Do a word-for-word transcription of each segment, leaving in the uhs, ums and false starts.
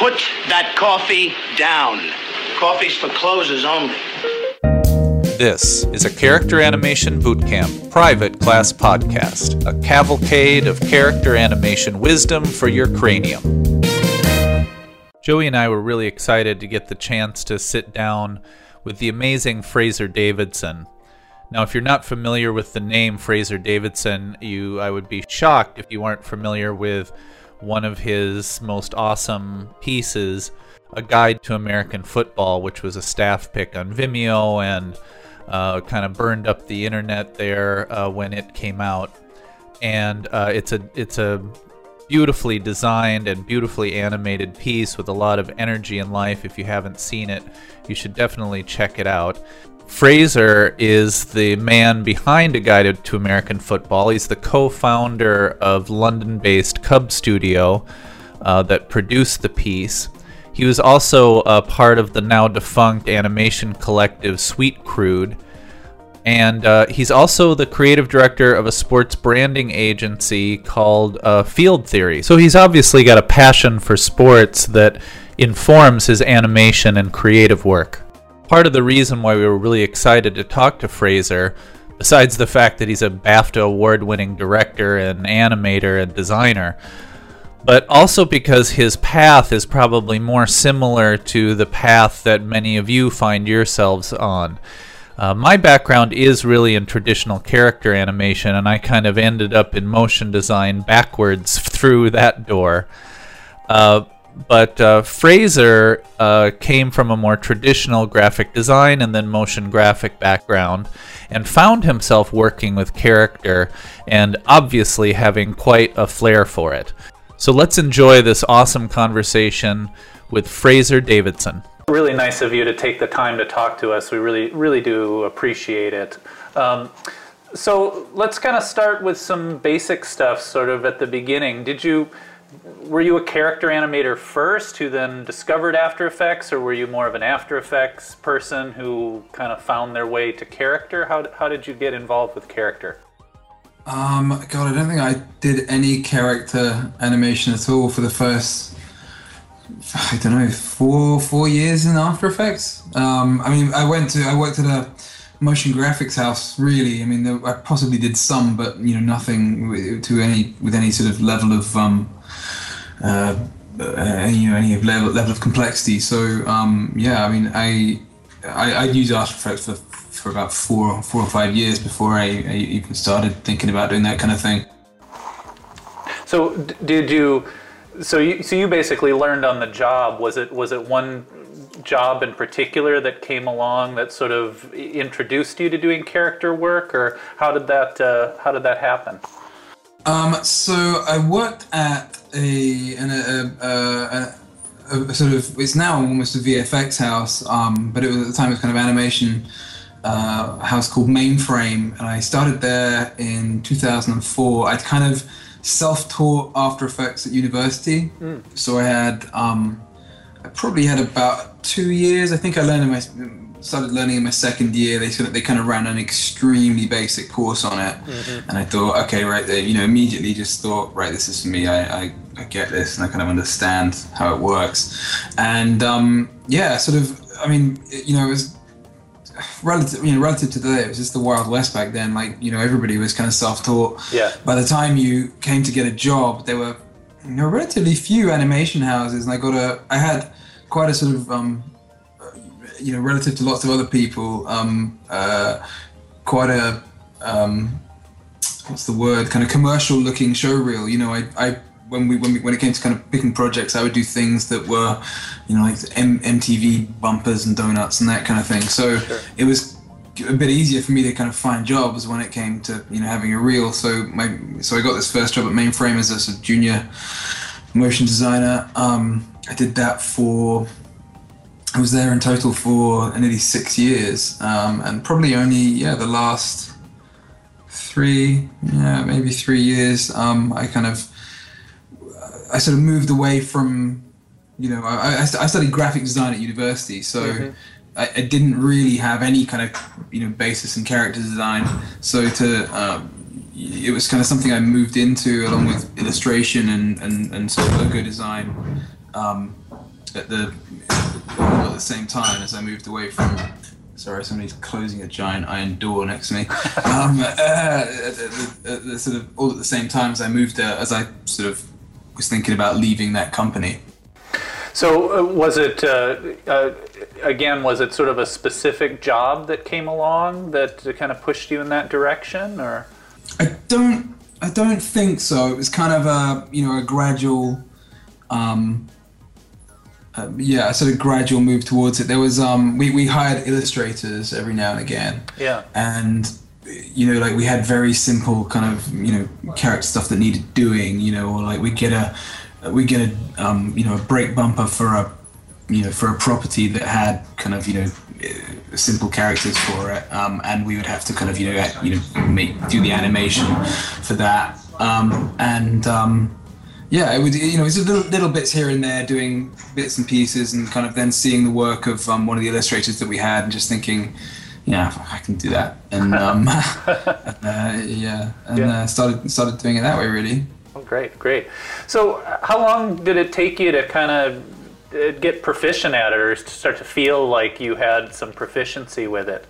Put that coffee down. Coffee's for closers only. This is a Character Animation Bootcamp private class podcast, a cavalcade of character animation wisdom for your cranium. Joey and I were really excited to get the chance to sit down with the amazing Fraser Davidson. Now, if you're not familiar with the name Fraser Davidson, you I would be shocked if you aren't familiar with one of his most awesome pieces, A Guide to American Football, which was a staff pick on Vimeo and uh, kind of burned up the internet there uh, when it came out. And uh, it's a it's a beautifully designed and beautifully animated piece with a lot of energy and life. If you haven't seen it, you should definitely check it out. Fraser is the man behind A Guide to American Football. He's the co-founder of London-based Cub Studio uh, that produced the piece. He was also a part of the now-defunct animation collective Sweet Crude. And uh, he's also the creative director of a sports branding agency called uh, Field Theory. So he's obviously got a passion for sports that informs his animation and creative work. Part of the reason why we were really excited to talk to Fraser, besides the fact that he's a BAFTA award-winning director and animator and designer, but also because his path is probably more similar to the path that many of you find yourselves on. Uh, my background is really in traditional character animation, and I kind of ended up in motion design backwards through that door. Uh, But uh, Fraser uh, came from a more traditional graphic design and then motion graphic background and found himself working with character and obviously having quite a flair for it. So let's enjoy this awesome conversation with Fraser Davidson. Really nice of you to take the time to talk to us. We really, really do appreciate it. Um, so let's kind of start with some basic stuff sort of at the beginning. Did you... Were you a character animator first who then discovered After Effects, or were you more of an After Effects person who kind of found their way to character? How, how did you get involved with character? Um, God, I don't think I did any character animation at all for the first, I don't know, four four years in After Effects. Um, I mean, I went to, I worked at a motion graphics house, really. I mean, there, I possibly did some, but, you know, nothing with, to any, with any sort of level of, um, Uh, uh, you know, any level level of complexity. So um, yeah, I mean, I I I'd used After Effects for for about four four or five years before I, I even started thinking about doing that kind of thing. So d- did you? So you so you basically learned on the job. Was it was it one job in particular that came along that sort of introduced you to doing character work, or how did that uh, how did that happen? Um, so I worked at a, an, a, a, a, a sort of, it's now almost a V F X house, um, but it was at the time it was kind of animation uh, house called Mainframe, and I started there in two thousand four. I'd kind of self-taught After Effects at university, mm. so I had, um, I probably had about two years. I think I learned in my started learning in my second year. They sort of, they kind of ran an extremely basic course on it, mm-hmm. and I thought, okay, right there, you know, immediately just thought, right, this is for me. I, I, I get this, and I kind of understand how it works. And um, yeah, sort of, I mean, you know, it was relative, you know, relative to today, it was just the Wild West back then. Like, you know, everybody was kind of self-taught. Yeah. By the time you came to get a job, there were, you know, relatively few animation houses, and I got a, I had quite a sort of, um, you know, relative to lots of other people, um, uh, quite a, um, what's the word, kind of commercial-looking showreel. You know, I, I when we when we when it came to kind of picking projects, I would do things that were, you know, like M- MTV bumpers and donuts and that kind of thing. So sure. It was a bit easier for me to kind of find jobs when it came to, you know, having a reel. So my so I got this first job at Mainframe as a sort of junior motion designer. Um, I did that for. I was there in total for nearly six years, um, and probably only, yeah, the last three, yeah, maybe three years, um, I kind of, I sort of moved away from, you know, I, I studied graphic design at university, so mm-hmm. I, I didn't really have any kind of, you know, basis in character design, so to, um, it was kind of something I moved into along with illustration and, and, and sort of logo design. Um, at the all at the same time as I moved away from. Sorry, somebody's closing a giant iron door next to me. um, uh, at the, at the, sort of all at the same time as I moved, uh, as I sort of was thinking about leaving that company. So uh, was it, uh, uh, again, was it sort of a specific job that came along that kind of pushed you in that direction, or? I don't, I don't think so. It was kind of a, you know, a gradual, um, uh, yeah, a sort of gradual move towards it. There was, um, we, we hired illustrators every now and again. Yeah. And, you know, like we had very simple kind of, you know, character stuff that needed doing, you know, or like we get a, we get a, um, you know, a brake bumper for a, you know, for a property that had kind of, you know, simple characters for it, um, and we would have to kind of, you know, you know, make do the animation for that, um, and um, yeah, it would, you know, it's a little, little bits here and there, doing bits and pieces, and kind of then seeing the work of um, one of the illustrators that we had, and just thinking, yeah, I can do that, and um, uh, yeah, and yeah. Uh, started started doing it that way, really. Oh, great, great. So how long did it take you to kind of get proficient at it, or to start to feel like you had some proficiency with it?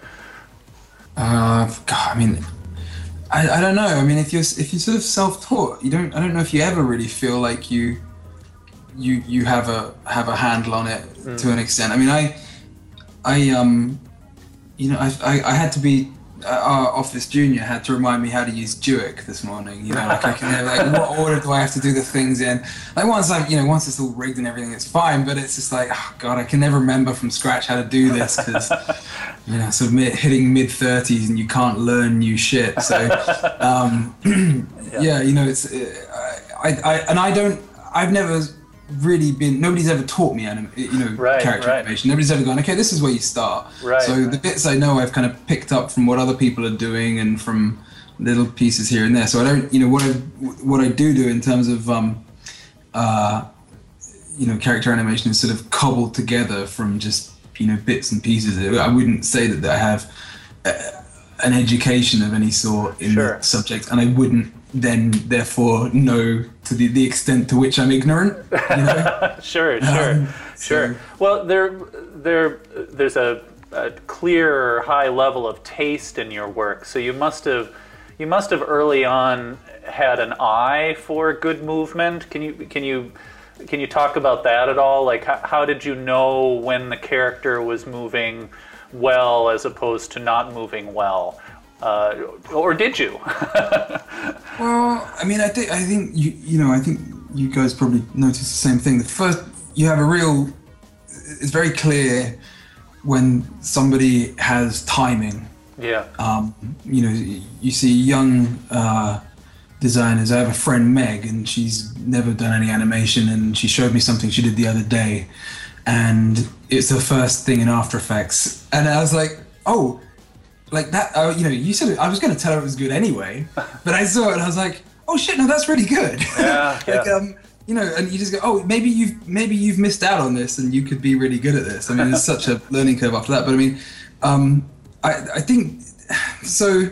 Uh, God, I mean, I, I don't know. I mean, if you're if you're sort of self-taught, you don't. I don't know if you ever really feel like you you you have a have a handle on it mm. to an extent. I mean, I I um, you know, I I, I had to be. Uh, our office junior had to remind me how to use Duik this morning. You know, like I can, like, what order do I have to do the things in? Like once I, you know, once it's all rigged and everything, it's fine. But it's just like, oh God, I can never remember from scratch how to do this because, you know, sort of mid, hitting mid thirties and you can't learn new shit. So, um, yeah. yeah, you know, it's, uh, I, I, and I don't, I've never really been, nobody's ever taught me anim, you know right, character right. animation. Nobody's ever gone, okay, this is where you start. Right, so right. the bits I know I've kind of picked up from what other people are doing and from little pieces here and there. So I don't, you know, what I what I do do in terms of um uh you know character animation is sort of cobbled together from just, you know, bits and pieces. I wouldn't say that I have a, an education of any sort in sure. the subject, and I wouldn't then therefore know to the, the extent to which I'm ignorant. You know? sure, sure, um, sure. So. Well, there, there, there's a, a clear high level of taste in your work. So you must have, you must have early on had an eye for good movement. Can you, can you, can you talk about that at all? Like, how, how did you know when the character was moving well as opposed to not moving well? Uh, or did you? Well, I mean, I think I think you you know I think you guys probably noticed the same thing. The first, you have a real, it's very clear when somebody has timing. Yeah. Um, you know, you see young uh, designers. I have a friend, Meg, and she's never done any animation, and she showed me something she did the other day, and it's the first thing in After Effects, and I was like, oh. Like that, uh, you know, you said it, I was going to tell her it was good anyway, but I saw it and I was like, oh shit, no, that's really good. Yeah, like, yeah. um, you know, and you just go, oh, maybe you've maybe you've missed out on this, and you could be really good at this. I mean, there's such a learning curve after that. But I mean, um, I I think so.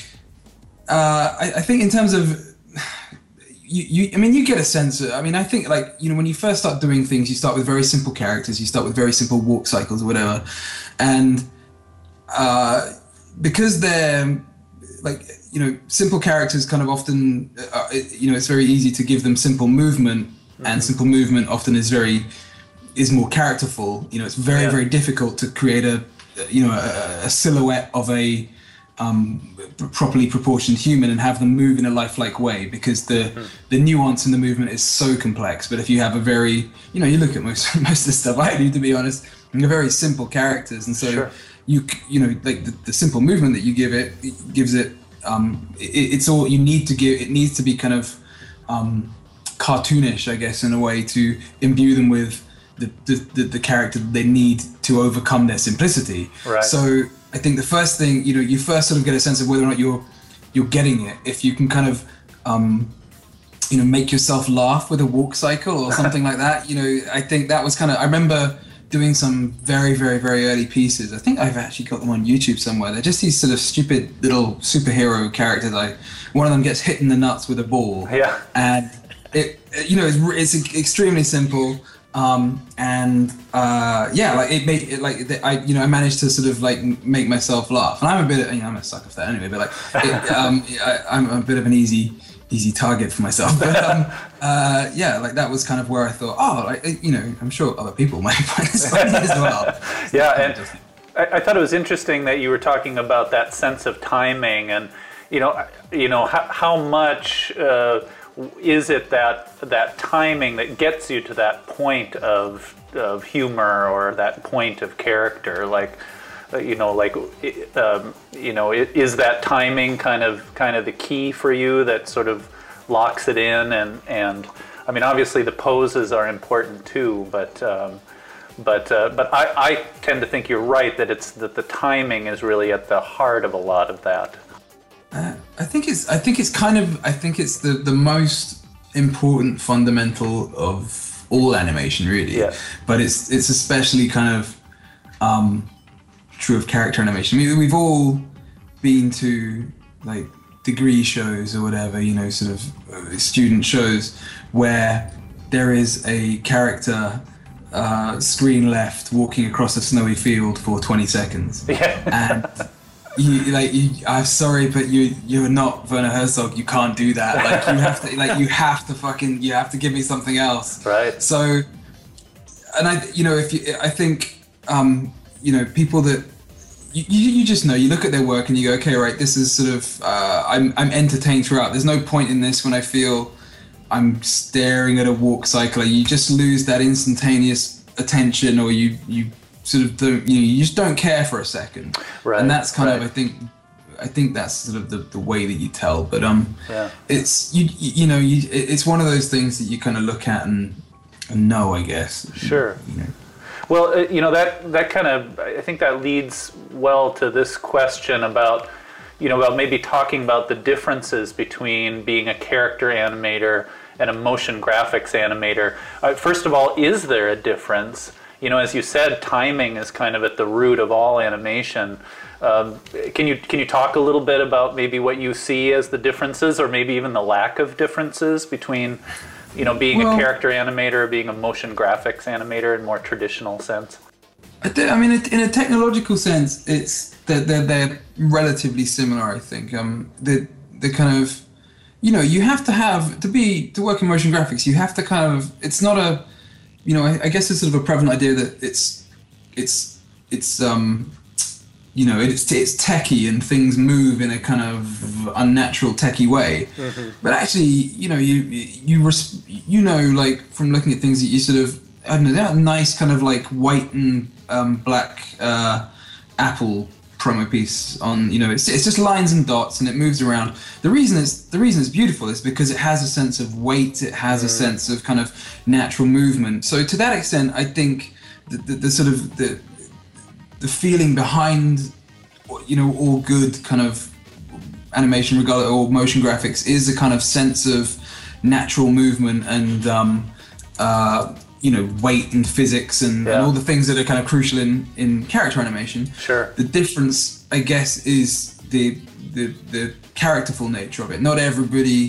Uh, I, I think in terms of you, you, I mean, you get a sense of, I mean, I think like, you know, when you first start doing things, you start with very simple characters, you start with very simple walk cycles or whatever, and uh. because they're like, you know, simple characters kind of often, uh, you know, it's very easy to give them simple movement, mm-hmm. and simple movement often is very, is more characterful. You know, it's very, yeah. very difficult to create a, you know, a, a silhouette of a um, properly proportioned human and have them move in a lifelike way, because the, mm-hmm. the nuance in the movement is so complex. But if you have a very, you know, you look at most, most of the stuff I do, to be honest, they're very simple characters. And so, sure. you you know, like the, the simple movement that you give it, it gives it, um, it, it's all you need to give. It needs to be kind of um, cartoonish, I guess, in a way, to imbue them with the the, the, the character that they need to overcome their simplicity. Right. So I think the first thing, you know, you first sort of get a sense of whether or not you're you're getting it. If you can kind of um, you know, make yourself laugh with a walk cycle or something like that. You know, I think that was kind of, I remember doing some very, very, very early pieces. I think I've actually got them on YouTube somewhere. They're just these sort of stupid little superhero characters. Like one of them gets hit in the nuts with a ball. Yeah. And it, you know, it's, it's extremely simple, Um, and uh, yeah, like it made it like I you know I managed to sort of like make myself laugh, and I'm a bit you know I'm a sucker for that anyway. But like it, um, I, I'm a bit of an easy easy target for myself. But um, uh, yeah, like that was kind of where I thought, oh, like you know, I'm sure other people might find this funny as well. So yeah, and I, I thought it was interesting that you were talking about that sense of timing, and you know, you know how, how much. Uh, Is it that that timing that gets you to that point of of humor or that point of character? Like, uh, you know, like, um, you know, is that timing kind of kind of the key for you that sort of locks it in? And and I mean, obviously the poses are important too, but um, but uh, but I, I tend to think you're right that it's that the timing is really at the heart of a lot of that. Uh, I think it's. I think it's kind of. I think it's the, the most important fundamental of all animation, really. Yeah. But it's it's especially kind of um, true of character animation. I mean, we've all been to like degree shows or whatever, you know, sort of uh, student shows where there is a character uh, screen left walking across a snowy field for twenty seconds, Yeah. and. You like you, I'm sorry, but you you're not Werner Herzog. You can't do that. Like you have to like you have to fucking you have to give me something else. Right. So, and I you know if you I think um you know people that you you just know you look at their work and you go, okay, right, this is sort of uh, I'm I'm entertained throughout. There's no point in this when I feel I'm staring at a walk cycle. You just lose that instantaneous attention, or you you. Sort of don't you know you just don't care for a second, right, and that's kind right. of I think I think that's sort of the, the way that you tell. But um, yeah. it's you you know you it's one of those things that you kind of look at and, and know, I guess. Sure. You know. Well, uh, you know that that kind of I think that leads well to this question about you know about maybe talking about the differences between being a character animator and a motion graphics animator. Uh, first of all, is there a difference? You know, as you said, timing is kind of at the root of all animation. Um, can you can you talk a little bit about maybe what you see as the differences, or maybe even the lack of differences between, you know, being well, a character animator or being a motion graphics animator in more traditional sense? I, th- I mean, in a technological sense, it's they're, they're, they're relatively similar. I think um, the the kind of, you know, you have to have to be to work in motion graphics. You have to kind of it's not a You know, I, I guess there's sort of a prevalent idea that it's, it's, it's, um, you know, it's it's techie and things move in a kind of unnatural techie way. Mm-hmm. But actually, you know, you you res- you know, like from looking at things that you sort of, I don't know, that nice kind of like white and um, black uh, Apple promo piece on, you know, it's it's just lines and dots and it moves around. The reason it's the reason it's beautiful is because it has a sense of weight, it has mm. a sense of kind of natural movement. So to that extent, I think the, the, the sort of the the feeling behind, you know, all good kind of animation, regardless, or motion graphics, is a kind of sense of natural movement and um, uh, you know, weight and physics and, yeah. and all the things that are kind of crucial in, in character animation. Sure. The difference, I guess, is the the, the characterful nature of it. Not everybody,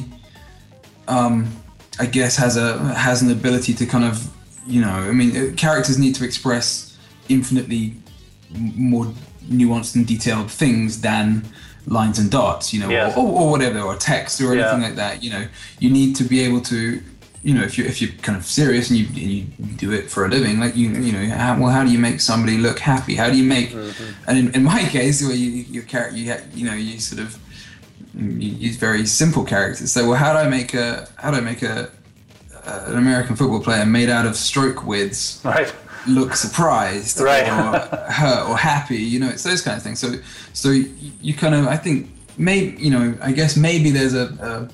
um, I guess, has a has an ability to kind of, you know, I mean, characters need to express infinitely more nuanced and detailed things than lines and dots, you know, yeah. or, or whatever, or text or anything yeah. like that. You know, you need to be able to, you know, if you if you're kind of serious and you and you do it for a living, like you you know, how, well, how do you make somebody look happy? How do you make? Mm-hmm. And in, in my case, where you your character, you you know, you sort of you use very simple characters. So, well, how do I make a how do I make a uh, an American football player made out of stroke widths right. look surprised right. or hurt or happy? You know, it's those kind of things. So so you, you kind of I think maybe you know I guess maybe there's a. a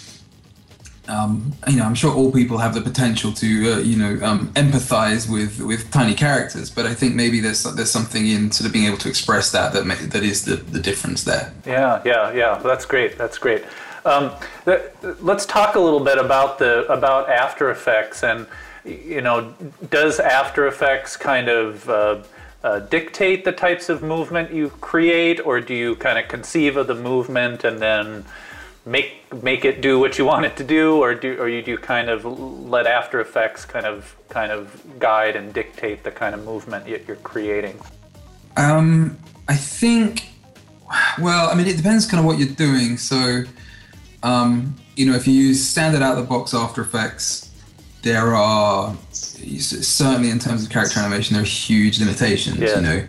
Um, you know, I'm sure all people have the potential to, uh, you know, um, empathize with, with tiny characters, but I think maybe there's there's something in sort of being able to express that that may, that is the, the difference there. Yeah, yeah, yeah. That's great. That's great. Um, th- let's talk a little bit about the about After Effects, and you know, does After Effects kind of uh, uh, dictate the types of movement you create, or do you kind of conceive of the movement and then make make it do what you want it to do, or do or you do kind of let After Effects kind of kind of guide and dictate the kind of movement you're creating? Um, I think, well, I mean, it depends kind of what you're doing. So, um, you know, if you use standard out-of-the-box After Effects, there are, certainly in terms of character animation, there are huge limitations, yeah. you know.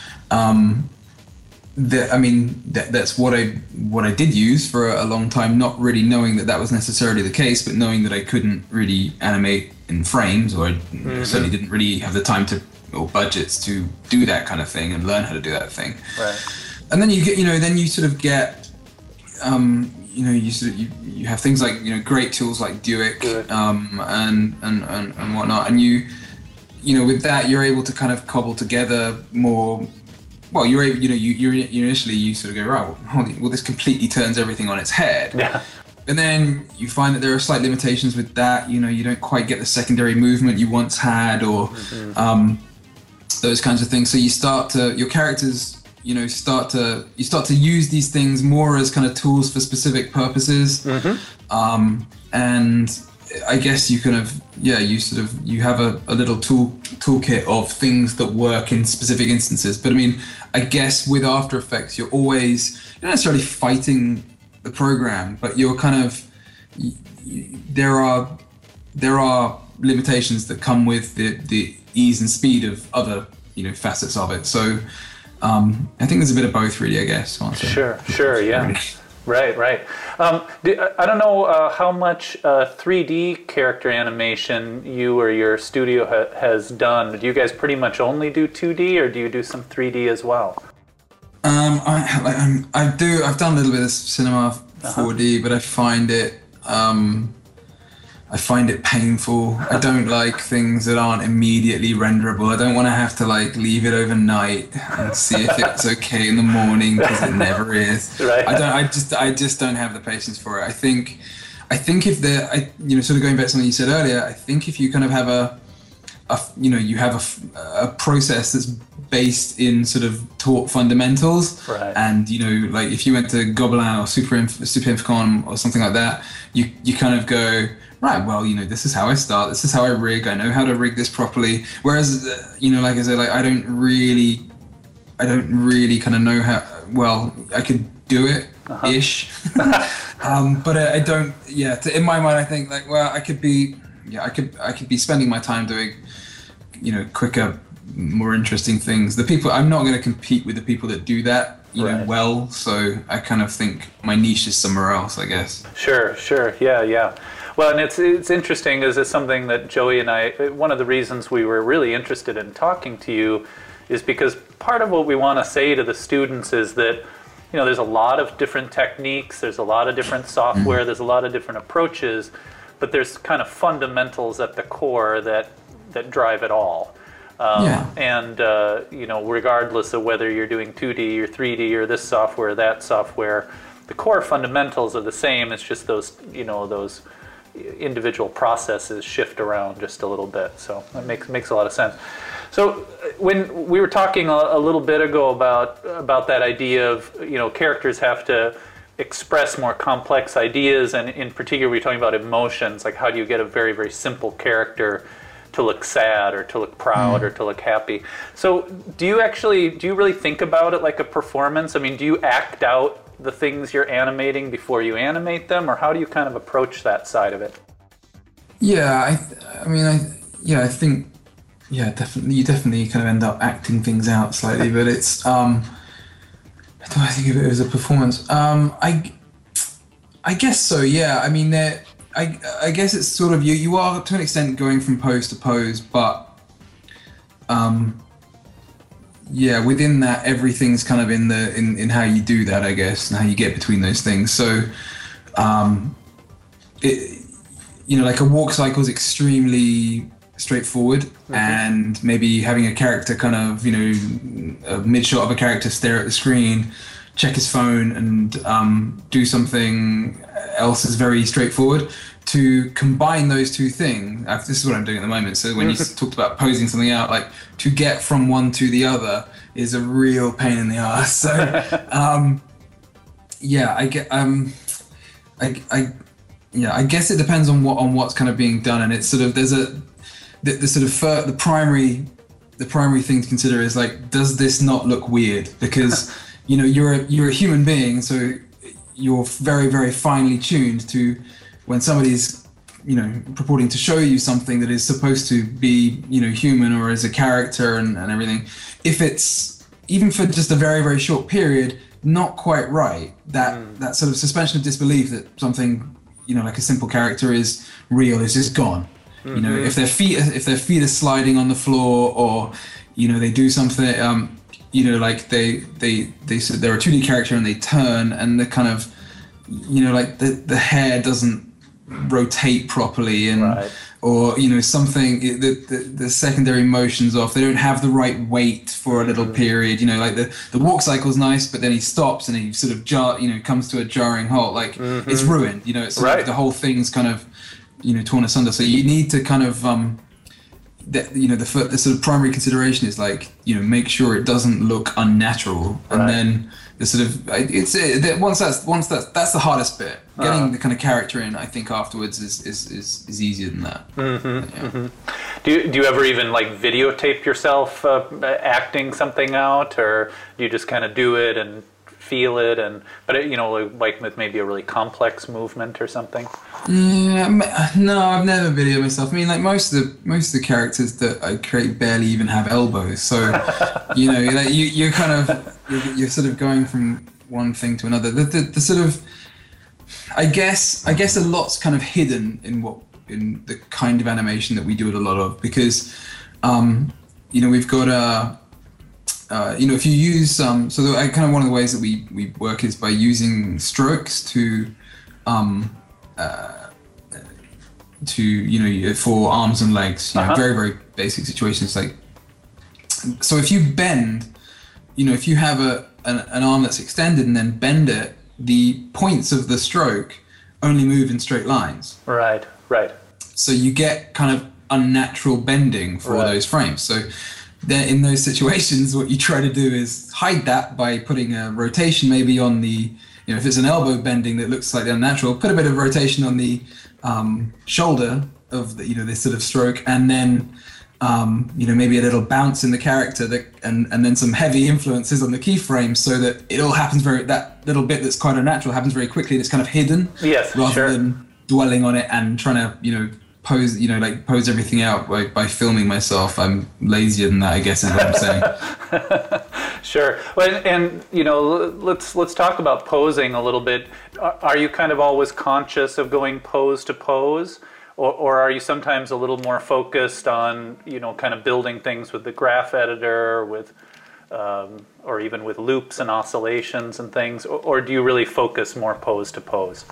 Um, that, I mean, that, that's what I what I did use for a, a long time, not really knowing that that was necessarily the case, but knowing that I couldn't really animate in frames, or I mm-hmm. certainly didn't really have the time to or budgets to do that kind of thing and learn how to do that thing. Right. And then you get, you know, then you sort of get, um, you know, you sort of, you, you have things like, you know, great tools like Duik, um, and, and, and, and whatnot. And you, you know, with that, you're able to kind of cobble together more, well, you're able, you know, you, you're, you initially you sort of go, right, well, holy, well, this completely turns everything on its head. Yeah. And then you find that there are slight limitations with that. You know, you don't quite get the secondary movement you once had, or, mm-hmm. um, those kinds of things. So you start to, your characters, you know, start to, you start to use these things more as kind of tools for specific purposes. Mm-hmm. Um, and I guess you kind of, yeah, you sort of, you have a, a little tool toolkit of things that work in specific instances. But I mean, I guess with After Effects, you're always, you're not necessarily fighting the program, but you're kind of, you, you, there are, there are limitations that come with the, the ease and speed of other, you know, facets of it. So um, I think there's a bit of both, really, I guess. Sure, sure, yeah. Right, right. Um, I don't know uh, how much uh, three D character animation you or your studio ha has done. Do you guys pretty much only do two D, or do you do some three D as well? Um, I, like, I'm, I do. I've done a little bit of cinema four D, uh-huh. but I find it. Um, I find it painful. I don't like things that aren't immediately renderable. I don't want to have to like leave it overnight and see if it's okay in the morning, because it never is. Right. I don't. I just. I just don't have the patience for it. I think. I think if the. I, you know, sort of going back to something you said earlier. I think if you kind of have a, a you know, you have a, a process that's based in sort of taught fundamentals, right. and you know, like if you went to Gobelin or Super Inf- Super Infocom or something like that, you you kind of go. Right, well, you know, this is how I start, this is how I rig, I know how to rig this properly. Whereas, uh, you know, like I said, like I don't really, I don't really kind of know how, well, I could do it, uh-huh. ish. um, but I, I don't, yeah, to, in my mind, I think like, well, I could be, yeah, I could, I could be spending my time doing, you know, quicker, more interesting things. The people, I'm not going to compete with the people that do that, you right. know, well, so I kind of think my niche is somewhere else, I guess. Sure, sure, yeah, yeah. Well, and it's it's interesting, is it's something that Joey and I, one of the reasons we were really interested in talking to you is because part of what we want to say to the students is that, you know, there's a lot of different techniques, there's a lot of different software, mm-hmm. there's a lot of different approaches, but there's kind of fundamentals at the core that, that drive it all. Um, yeah. And, uh, you know, regardless of whether you're doing two D or three D or this software or that software, the core fundamentals are the same. It's just those, you know, those individual processes shift around just a little bit. So that makes makes a lot of sense. So when we were talking a, a little bit ago about about that idea of, you know, characters have to express more complex ideas, and in particular we we're talking about emotions, like how do you get a very, very simple character to look sad or to look proud mm. or to look happy. So do you actually, do you really think about it like a performance? I mean, do you act out the things you're animating before you animate them, or how do you kind of approach that side of it? Yeah, I, I mean, I, yeah, I think, yeah, definitely, you definitely kind of end up acting things out slightly, but it's, um, do I think of it as a performance? Um, I, I guess so, yeah. I mean, there, I, I guess it's sort of, you, you are to an extent going from pose to pose, but, um, yeah, within that, everything's kind of in the in, in how you do that, I guess, and how you get between those things. So, um, it, you know, like a walk cycle is extremely straightforward, mm-hmm. and maybe having a character kind of, you know, a mid shot of a character stare at the screen, check his phone, and um, do something else is very straightforward. To combine those two things, this is what I'm doing at the moment. So when you talked about posing something out, like to get from one to the other is a real pain in the ass. So um, yeah, I get. Um, I, I, yeah, I guess it depends on what on what's kind of being done, and it's sort of there's a the, the sort of fir- the primary the primary thing to consider is like, does this not look weird? Because you know you're a, you're a human being, so you're very very finely tuned to when somebody's you know purporting to show you something that is supposed to be you know human or as a character and, and everything. If it's even for just a very very short period, not quite right, that mm. that sort of suspension of disbelief that something you know like a simple character is real is just gone. Mm-hmm. You know, if their feet if their feet are sliding on the floor, or you know they do something um you know like they they they they're a two D character and they turn and the kind of you know like the the hair doesn't rotate properly, and right. or you know something the, the the secondary motion's off, they don't have the right weight for a little mm-hmm. period, you know like the the walk cycle's nice, but then he stops and he sort of jar you know comes to a jarring halt, like mm-hmm. it's ruined, you know it's right. like the whole thing's kind of you know torn asunder. So you need to kind of um that you know the, the sort of primary consideration is like you know make sure it doesn't look unnatural, and right. then the sort of it's it, once that's once that's that's the hardest bit. Getting uh, the kind of character in, I think afterwards is is, is, is easier than that. Mm-hmm, yeah. mm-hmm. Do you, do you ever even like videotape yourself uh, acting something out, or do you just kind of do it and feel it, and but it, you know like with maybe a really complex movement or something? Yeah, no, I've never videoed myself. I mean, like most of the most of the characters that I create barely even have elbows, so you know, like you you're kind of you're, you're sort of going from one thing to another. The, the the sort of I guess I guess a lot's kind of hidden in what in the kind of animation that we do it a lot of, because um, you know we've got a uh, you know if you use um, so the, kind of one of the ways that we, we work is by using strokes to um, uh, to you know for arms and legs, you know, uh-huh. very very basic situations. Like so if you bend, you know if you have a an, an arm that's extended and then bend it, the points of the stroke only move in straight lines. Right, right. So you get kind of unnatural bending for right. those frames. So then in those situations, what you try to do is hide that by putting a rotation maybe on the, you know, if it's an elbow bending that looks slightly unnatural, put a bit of rotation on the um, shoulder of the, you know, this sort of stroke, and then Um, you know, maybe a little bounce in the character that, and, and then some heavy influences on the keyframe, so that it all happens very, that little bit that's quite unnatural happens very quickly and it's kind of hidden. Yes, rather sure. than dwelling on it and trying to, you know, pose, you know, like pose everything out by, by filming myself. I'm lazier than that, I guess is what I'm saying. Sure. Well, and, and, you know, let's, let's talk about posing a little bit. Are you kind of always conscious of going pose to pose? Or, or are you sometimes a little more focused on, you know, kind of building things with the graph editor, with, um, or even with loops and oscillations and things, or, or do you really focus more pose to pose?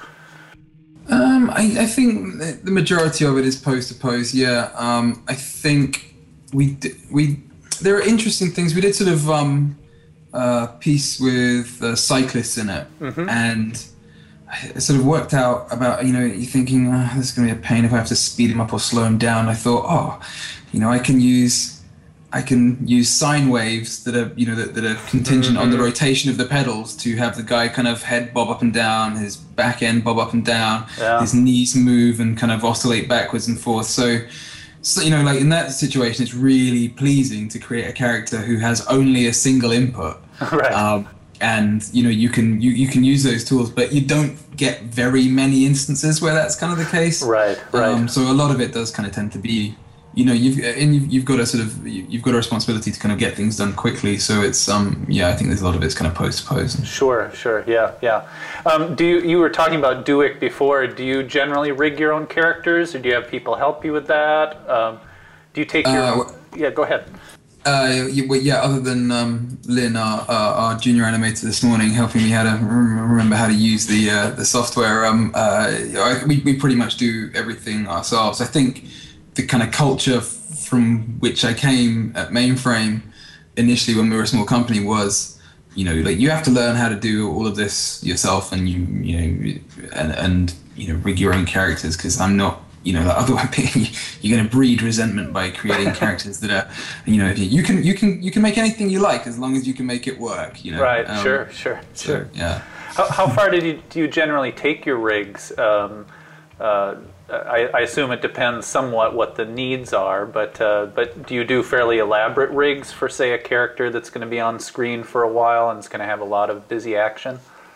Um, I, I think the majority of it is pose to pose. Yeah. Um, I think we we there are interesting things. We did sort of um, a piece with uh, cyclists in it, mm-hmm. and it sort of worked out about, you know, you're thinking, oh, this is going to be a pain if I have to speed him up or slow him down. I thought, oh, you know, I can use, I can use sine waves that are, you know, that, that are contingent mm-hmm. on the rotation of the pedals to have the guy kind of head bob up and down, his back end bob up and down, yeah. his knees move and kind of oscillate backwards and forth. So, so, you know, like in that situation, it's really pleasing to create a character who has only a single input. Right. Um, And you know you can you, you can use those tools, but you don't get very many instances where that's kind of the case. Right, right. Um, so a lot of it does kind of tend to be, you know, you've and you've, you've got a sort of you've got a responsibility to kind of get things done quickly. So it's um yeah, I think there's a lot of it's kind of post to pose. Sure, sure, yeah, yeah. Um, do you you were talking about Duik before? Do you generally rig your own characters, or do you have people help you with that? Um, do you take your uh, yeah? Go ahead. Uh, yeah, other than um, Lynn, our, our, our junior animator this morning, helping me how to remember how to use the uh, the software, um, uh, we, we pretty much do everything ourselves. I think the kind of culture from which I came at Mainframe initially when we were a small company was, you know, like you have to learn how to do all of this yourself, and you, you know, and, and you know, rig your own characters, because I'm not, you know, like otherwise you're going to breed resentment by creating characters that are, you know, you can you can you can make anything you like as long as you can make it work. You know, right? Um, sure, sure, so, sure. Yeah. How, how far did you do you generally take your rigs? Um, uh, I, I assume it depends somewhat what the needs are, but uh, but do you do fairly elaborate rigs for, say, a character that's going to be on screen for a while and is going to have a lot of busy action?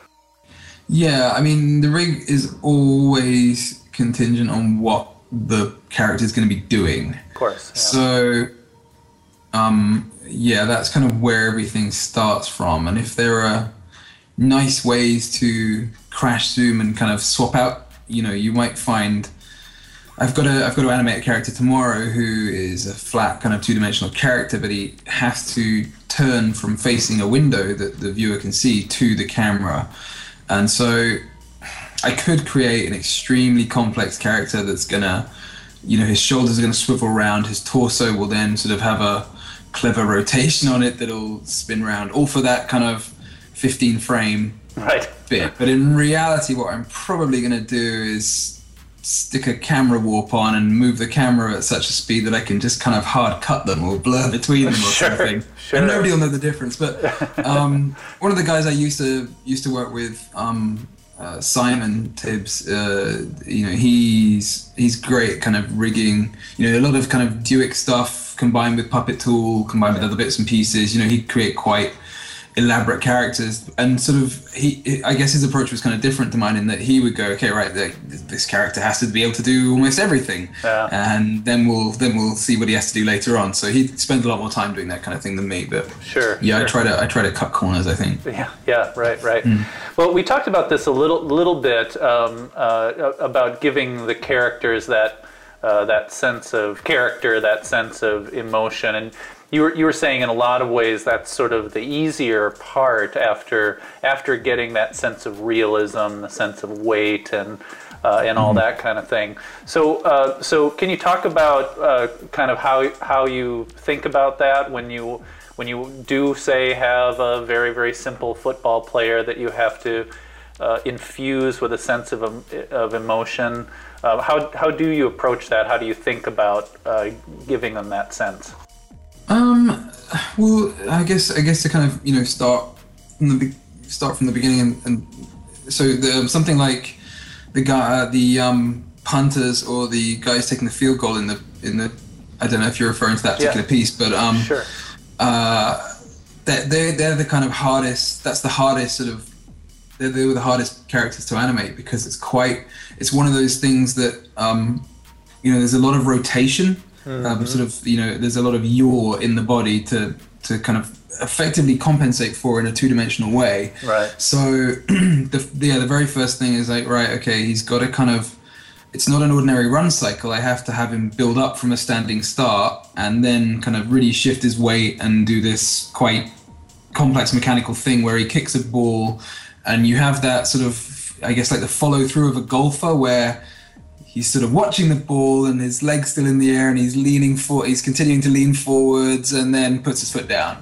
Yeah, I mean, the rig is always contingent on what the character is going to be doing. Of course. Yeah. So, um, yeah, that's kind of where everything starts from. And if there are nice ways to crash zoom and kind of swap out, you know, you might find. I've got to I've got to animate a character tomorrow who is a flat kind of two-dimensional character, but he has to turn from facing a window that the viewer can see to the camera. And so I could create an extremely complex character that's gonna, you know, his shoulders are gonna swivel around, his torso will then sort of have a clever rotation on it that'll spin around, all for that kind of fifteen frame right. bit. But in reality, what I'm probably gonna do is stick a camera warp on and move the camera at such a speed that I can just kind of hard cut them or blur between them or sure, something. Sure. And nobody will know the difference. But um, one of the guys I used to used to work with, um, uh, Simon Tibbs, uh, you know, he's he's great kind of rigging. You know, a lot of kind of Duick stuff combined with Puppet Tool, combined with other bits and pieces. You know, he'd create quite elaborate characters, and sort of he I guess his approach was kind of different to mine in that he would go, okay, right, the, this character has to be able to do almost everything, yeah. and then we'll then we'll see what he has to do later on. So he spent a lot more time doing that kind of thing than me, but sure yeah sure. I try to I try to cut corners, I think. Yeah, yeah, right, right. Mm. Well, we talked about this a little little bit um, uh, about giving the characters that uh, that sense of character, that sense of emotion, and You were you were saying in a lot of ways that's sort of the easier part after after getting that sense of realism, the sense of weight, and uh, and all Mm-hmm. that kind of thing. So uh, so can you talk about uh, kind of how how you think about that when you when you do say have a very very simple football player that you have to uh, infuse with a sense of of emotion? Uh, how how do you approach that? How do you think about uh, giving them that sense? Um, well, I guess I guess to kind of you know start from the be- start from the beginning, and, and so the, something like the guy, uh, the um, punters or the guys taking the field goal in the in the I don't know if you're referring to that particular yeah. piece, but um, sure. uh, they're, they're they're the kind of hardest. That's the hardest sort of. They're, they were the hardest characters to animate because it's quite. It's one of those things that um, you know. There's a lot of rotation. Mm-hmm. Um, sort of, you know, there's a lot of yaw in the body to to kind of effectively compensate for in a two-dimensional way. Right. So, the yeah, the very first thing is like, right, okay, he's got to kind of. It's not an ordinary run cycle. I have to have him build up from a standing start and then kind of really shift his weight and do this quite complex mechanical thing where he kicks a ball, and you have that sort of, I guess, like the follow through of a golfer where. He's sort of watching the ball and his leg's still in the air and he's leaning for, he's continuing to lean forwards and then puts his foot down.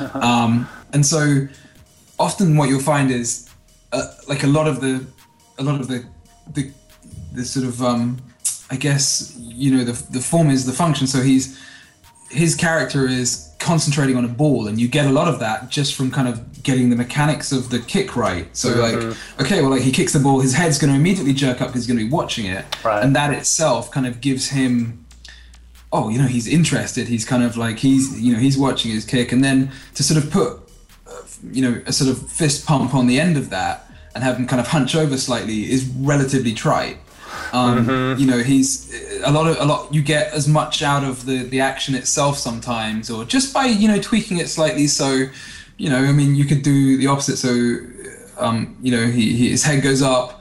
um, and so often what you'll find is uh, like a lot of the, a lot of the, the, the sort of, um, I guess, you know, the, the form is the function. So he's, his character is concentrating on a ball, and you get a lot of that just from kind of getting the mechanics of the kick right. So mm-hmm. like, okay, well, like he kicks the ball, his head's going to immediately jerk up because he's going to be watching it, right. and that itself kind of gives him, oh, you know, he's interested. He's kind of like he's, you know, he's watching his kick, and then to sort of put, uh, you know, a sort of fist pump on the end of that and have him kind of hunch over slightly is relatively trite. Um, mm-hmm. You know, he's a lot of a lot. You get as much out of the the action itself sometimes, or just by you know tweaking it slightly. So, you know, I mean, you could do the opposite. So, um, you know, he, he his head goes up,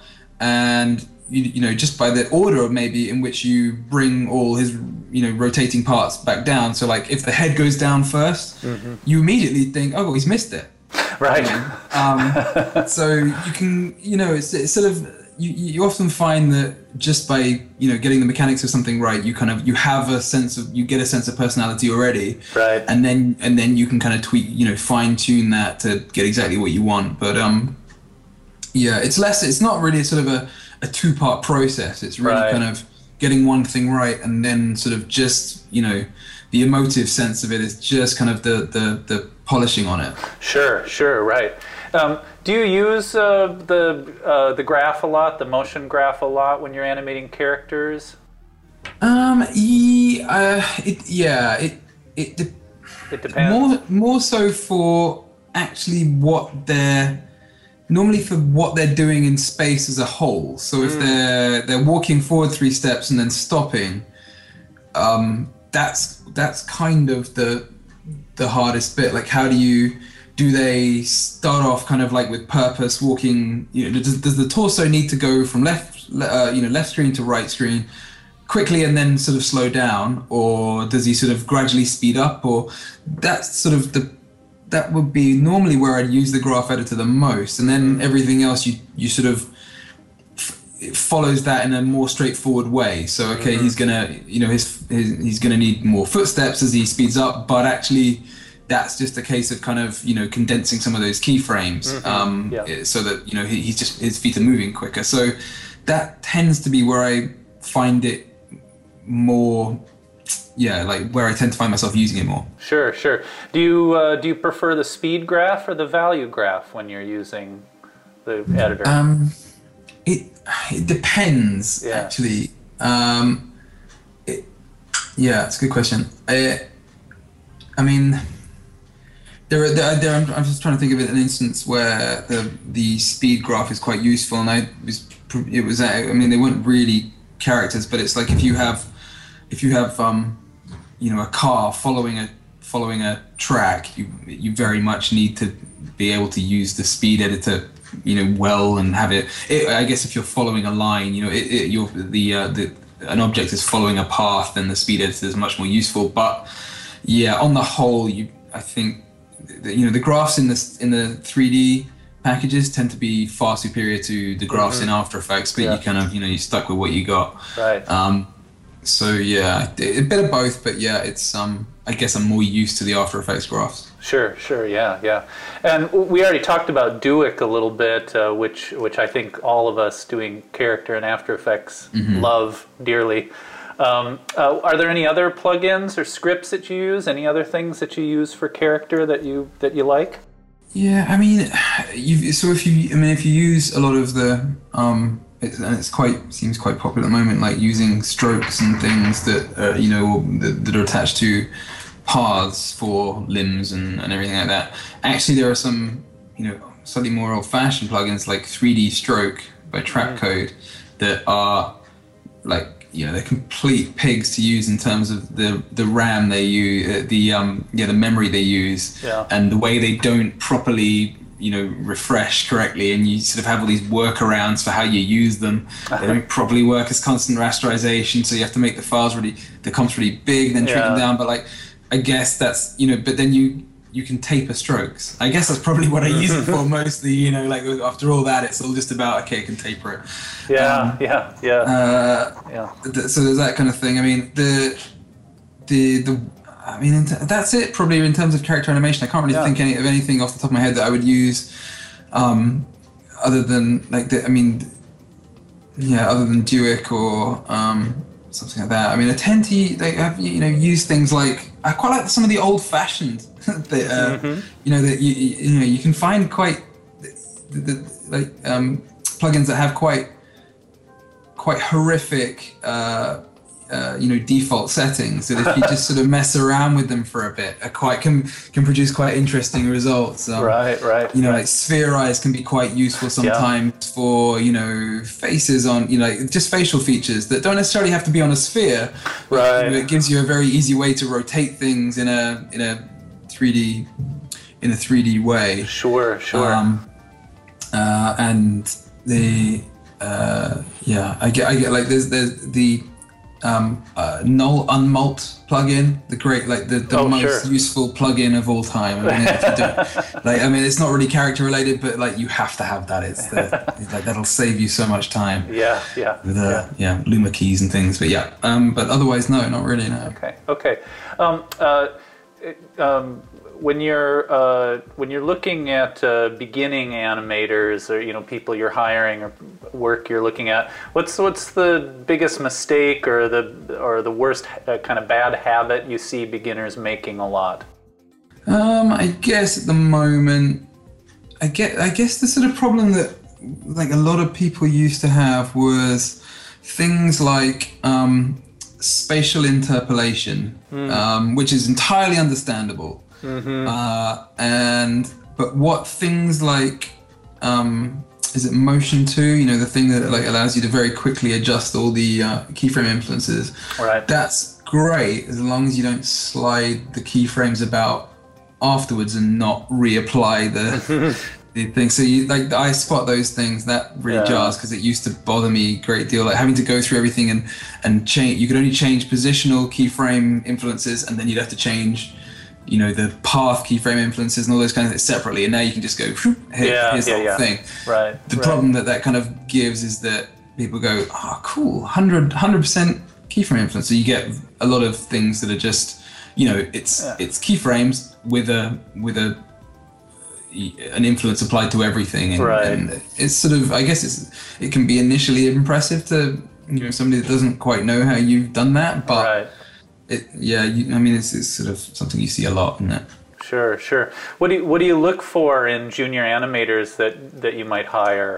and you you know just by the order maybe in which you bring all his you know rotating parts back down. So, like if the head goes down first, mm-hmm. you immediately think, oh, well, he's missed it. Right. Um, so you can you know it's, it's sort of. You, you often find that just by you know getting the mechanics of something right, you kind of you have a sense of you get a sense of personality already, right? And then and then you can kind of tweak, you know, fine tune that to get exactly what you want. But um, yeah, it's less. It's not really sort of a, a two part process. It's really right. kind of getting one thing right, and then sort of just you know the emotive sense of it is just kind of the the the polishing on it. Sure, sure, right. Um, Do you use uh, the uh, the graph a lot, the motion graph a lot when you're animating characters? Um, yeah, uh, it, yeah, it it de- It depends. more more so for actually what they're normally for what they're doing in space as a whole. So if Mm. they're they're walking forward three steps and then stopping, um, that's that's kind of the the hardest bit. Like, how do you do they start off kind of like with purpose, walking? You know, does, does the torso need to go from left, uh, you know, left screen to right screen quickly and then sort of slow down, or does he sort of gradually speed up? Or that's sort of the that would be normally where I'd use the graph editor the most, and then everything else you you sort of it follows that in a more straightforward way. So okay, mm-hmm. he's gonna, you know, his, his he's gonna need more footsteps as he speeds up, but actually that's just a case of kind of, you know, condensing some of those keyframes, mm-hmm. um, yeah. so that, you know, he, he's just his feet are moving quicker. So that tends to be where I find it more, yeah, like where I tend to find myself using it more. Sure, sure. Do you uh, do you prefer the speed graph or the value graph when you're using the editor? Um, it it depends, yeah. actually. Um, it, yeah, it's a good question. I, I mean, there are, there, are, there I'm, I'm just trying to think of an instance where the the speed graph is quite useful, and I was it was I mean they weren't really characters, but it's like if you have if you have um you know a car following a following a track, you you very much need to be able to use the speed editor, you know, well, and have it, it I guess if you're following a line, you know, it, it you're the uh, the an object is following a path, then the speed editor is much more useful. But yeah, on the whole, you I think the, you know the graphs in this in the three D packages tend to be far superior to the graphs mm-hmm. in After Effects, but yeah. you kind of, you know, you're stuck with what you got. Right. Um, so yeah, a bit of both, but yeah, it's um, I guess I'm more used to the After Effects graphs. Sure, sure, yeah, yeah. And we already talked about Duik a little bit, uh, which which I think all of us doing character in After Effects mm-hmm. love dearly. Um, uh, are there any other plugins or scripts that you use? Any other things that you use for character that you that you like? Yeah, I mean, you so if you, I mean, if you use a lot of the, um, it's, and it's quite seems quite popular at the moment, like using strokes and things that uh, you know that, that are attached to paths for limbs and, and everything like that. Actually, there are some, you know, slightly more old-fashioned plugins like three D Stroke by Trapcode that are like, you know, they're complete pigs to use in terms of the the RAM they use, the um yeah the memory they use, yeah. and the way they don't properly, you know, refresh correctly, and you sort of have all these workarounds for how you use them. They don't properly work as constant rasterization, so you have to make the files really, the comps really big, then shrink yeah. them down. But like, I guess that's, you know, but then you you can taper strokes. I guess that's probably what I use it for mostly, you know, like after all that, it's all just about, okay, I can taper it. Yeah, um, yeah, yeah. Uh, yeah. Th- so there's that kind of thing. I mean, the, the, the, I mean, in t- that's it probably in terms of character animation. I can't really yeah. think any, of anything off the top of my head that I would use, um, other than like, the, I mean, yeah, other than Duik or, um, something like that. I mean, I tend to, they have, you know, use things like, I quite like some of the old-fashioned that, uh, mm-hmm. you know, that you, you know, you can find quite, the, the, like, um, plugins that have quite, quite horrific, uh, uh, you know, default settings that if you just sort of mess around with them for a bit, are quite can can produce quite interesting results. Um, right, right. You know, right. like Spherize can be quite useful sometimes yeah. for, you know, faces on, you know, just facial features that don't necessarily have to be on a sphere. Right. You know, it gives you a very easy way to rotate things in a in a three D in a three D way. Sure, sure. Um, uh, and the uh, yeah, I get I get like there's there's the Um, uh, null unmult plugin, the great, like the, the oh, most sure. useful plugin of all time. I mean, if you do, like, I mean, it's not really character related, but like you have to have that. It's, the, it's like that'll save you so much time. Yeah, yeah, with uh, yeah. yeah, Luma keys and things. But yeah, um, but otherwise, no, not really. No. Okay, okay. Um, uh, um, when you're uh, when you're looking at uh, beginning animators, or you know people you're hiring or work you're looking at, what's what's the biggest mistake or the or the worst uh, kind of bad habit you see beginners making a lot? Um, I guess at the moment, I get. I guess the sort of problem that like a lot of people used to have was things like um, spatial interpolation, mm. um, which is entirely understandable. Mm-hmm. Uh, and but what things like um, is it motion two? You know, the thing that like allows you to very quickly adjust all the uh, keyframe influences. Right. That's great as long as you don't slide the keyframes about afterwards and not reapply the the thing. So you like I spot those things that really yeah. jars because it used to bother me a great deal. Like having to go through everything and and change. You could only change positional keyframe influences, and then you'd have to change, you know, the path keyframe influences and all those kind of things separately. And now you can just go, hit, yeah, here's yeah, the whole yeah. thing. Right. The right. problem that that kind of gives is that people go, oh, cool, one hundred percent keyframe influence. So you get a lot of things that are just, you know, it's yeah. it's keyframes with a with a an influence applied to everything, and, right. and it's sort of, I guess it's it can be initially impressive to, you know, somebody that doesn't quite know how you've done that, but right. it yeah, you, I mean, it's, it's sort of something you see a lot in that. Sure, sure. What do you, what do you look for in junior animators that that you might hire?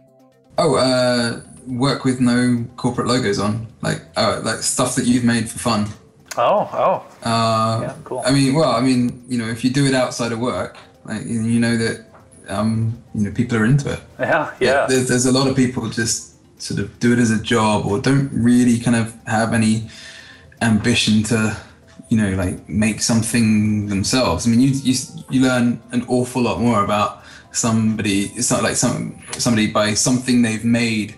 Oh, uh, work with no corporate logos on, like uh, like stuff that you've made for fun. Oh, oh. Uh, yeah, cool. I mean, well, I mean, you know, if you do it outside of work, like you know that, um, you know, people are into it. Yeah, yeah. There's, there's a lot of people just sort of do it as a job or don't really kind of have any ambition to, you know, like make something themselves. I mean, you you you learn an awful lot more about somebody. It's not like some somebody by something they've made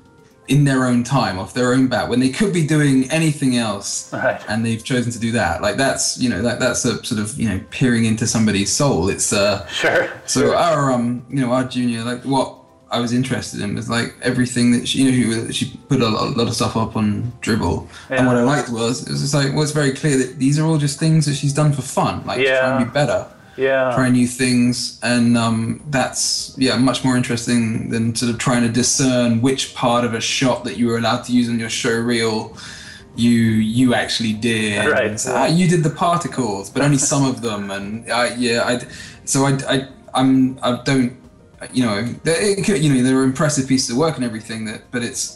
in their own time, off their own bat, when they could be doing anything else, right. and they've chosen to do that. Like that's, you know, that that's a sort of, you know, peering into somebody's soul. It's uh, sure. So sure. our um, you know, our junior, like what I was interested in was like everything that she, you know, she, she put a lot, a lot of stuff up on Dribbble, yeah. and what I liked was it was just like, well, it's very clear that these are all just things that she's done for fun, like yeah. trying to be better. Yeah. Try new things, and um, that's yeah much more interesting than sort of trying to discern which part of a shot that you were allowed to use on your show reel you you actually did. Right. So, ah, you did the particles, but only some of them, and I, yeah, I so I, I I'm I don't you know it could, you know there are impressive pieces of work and everything that, but it's.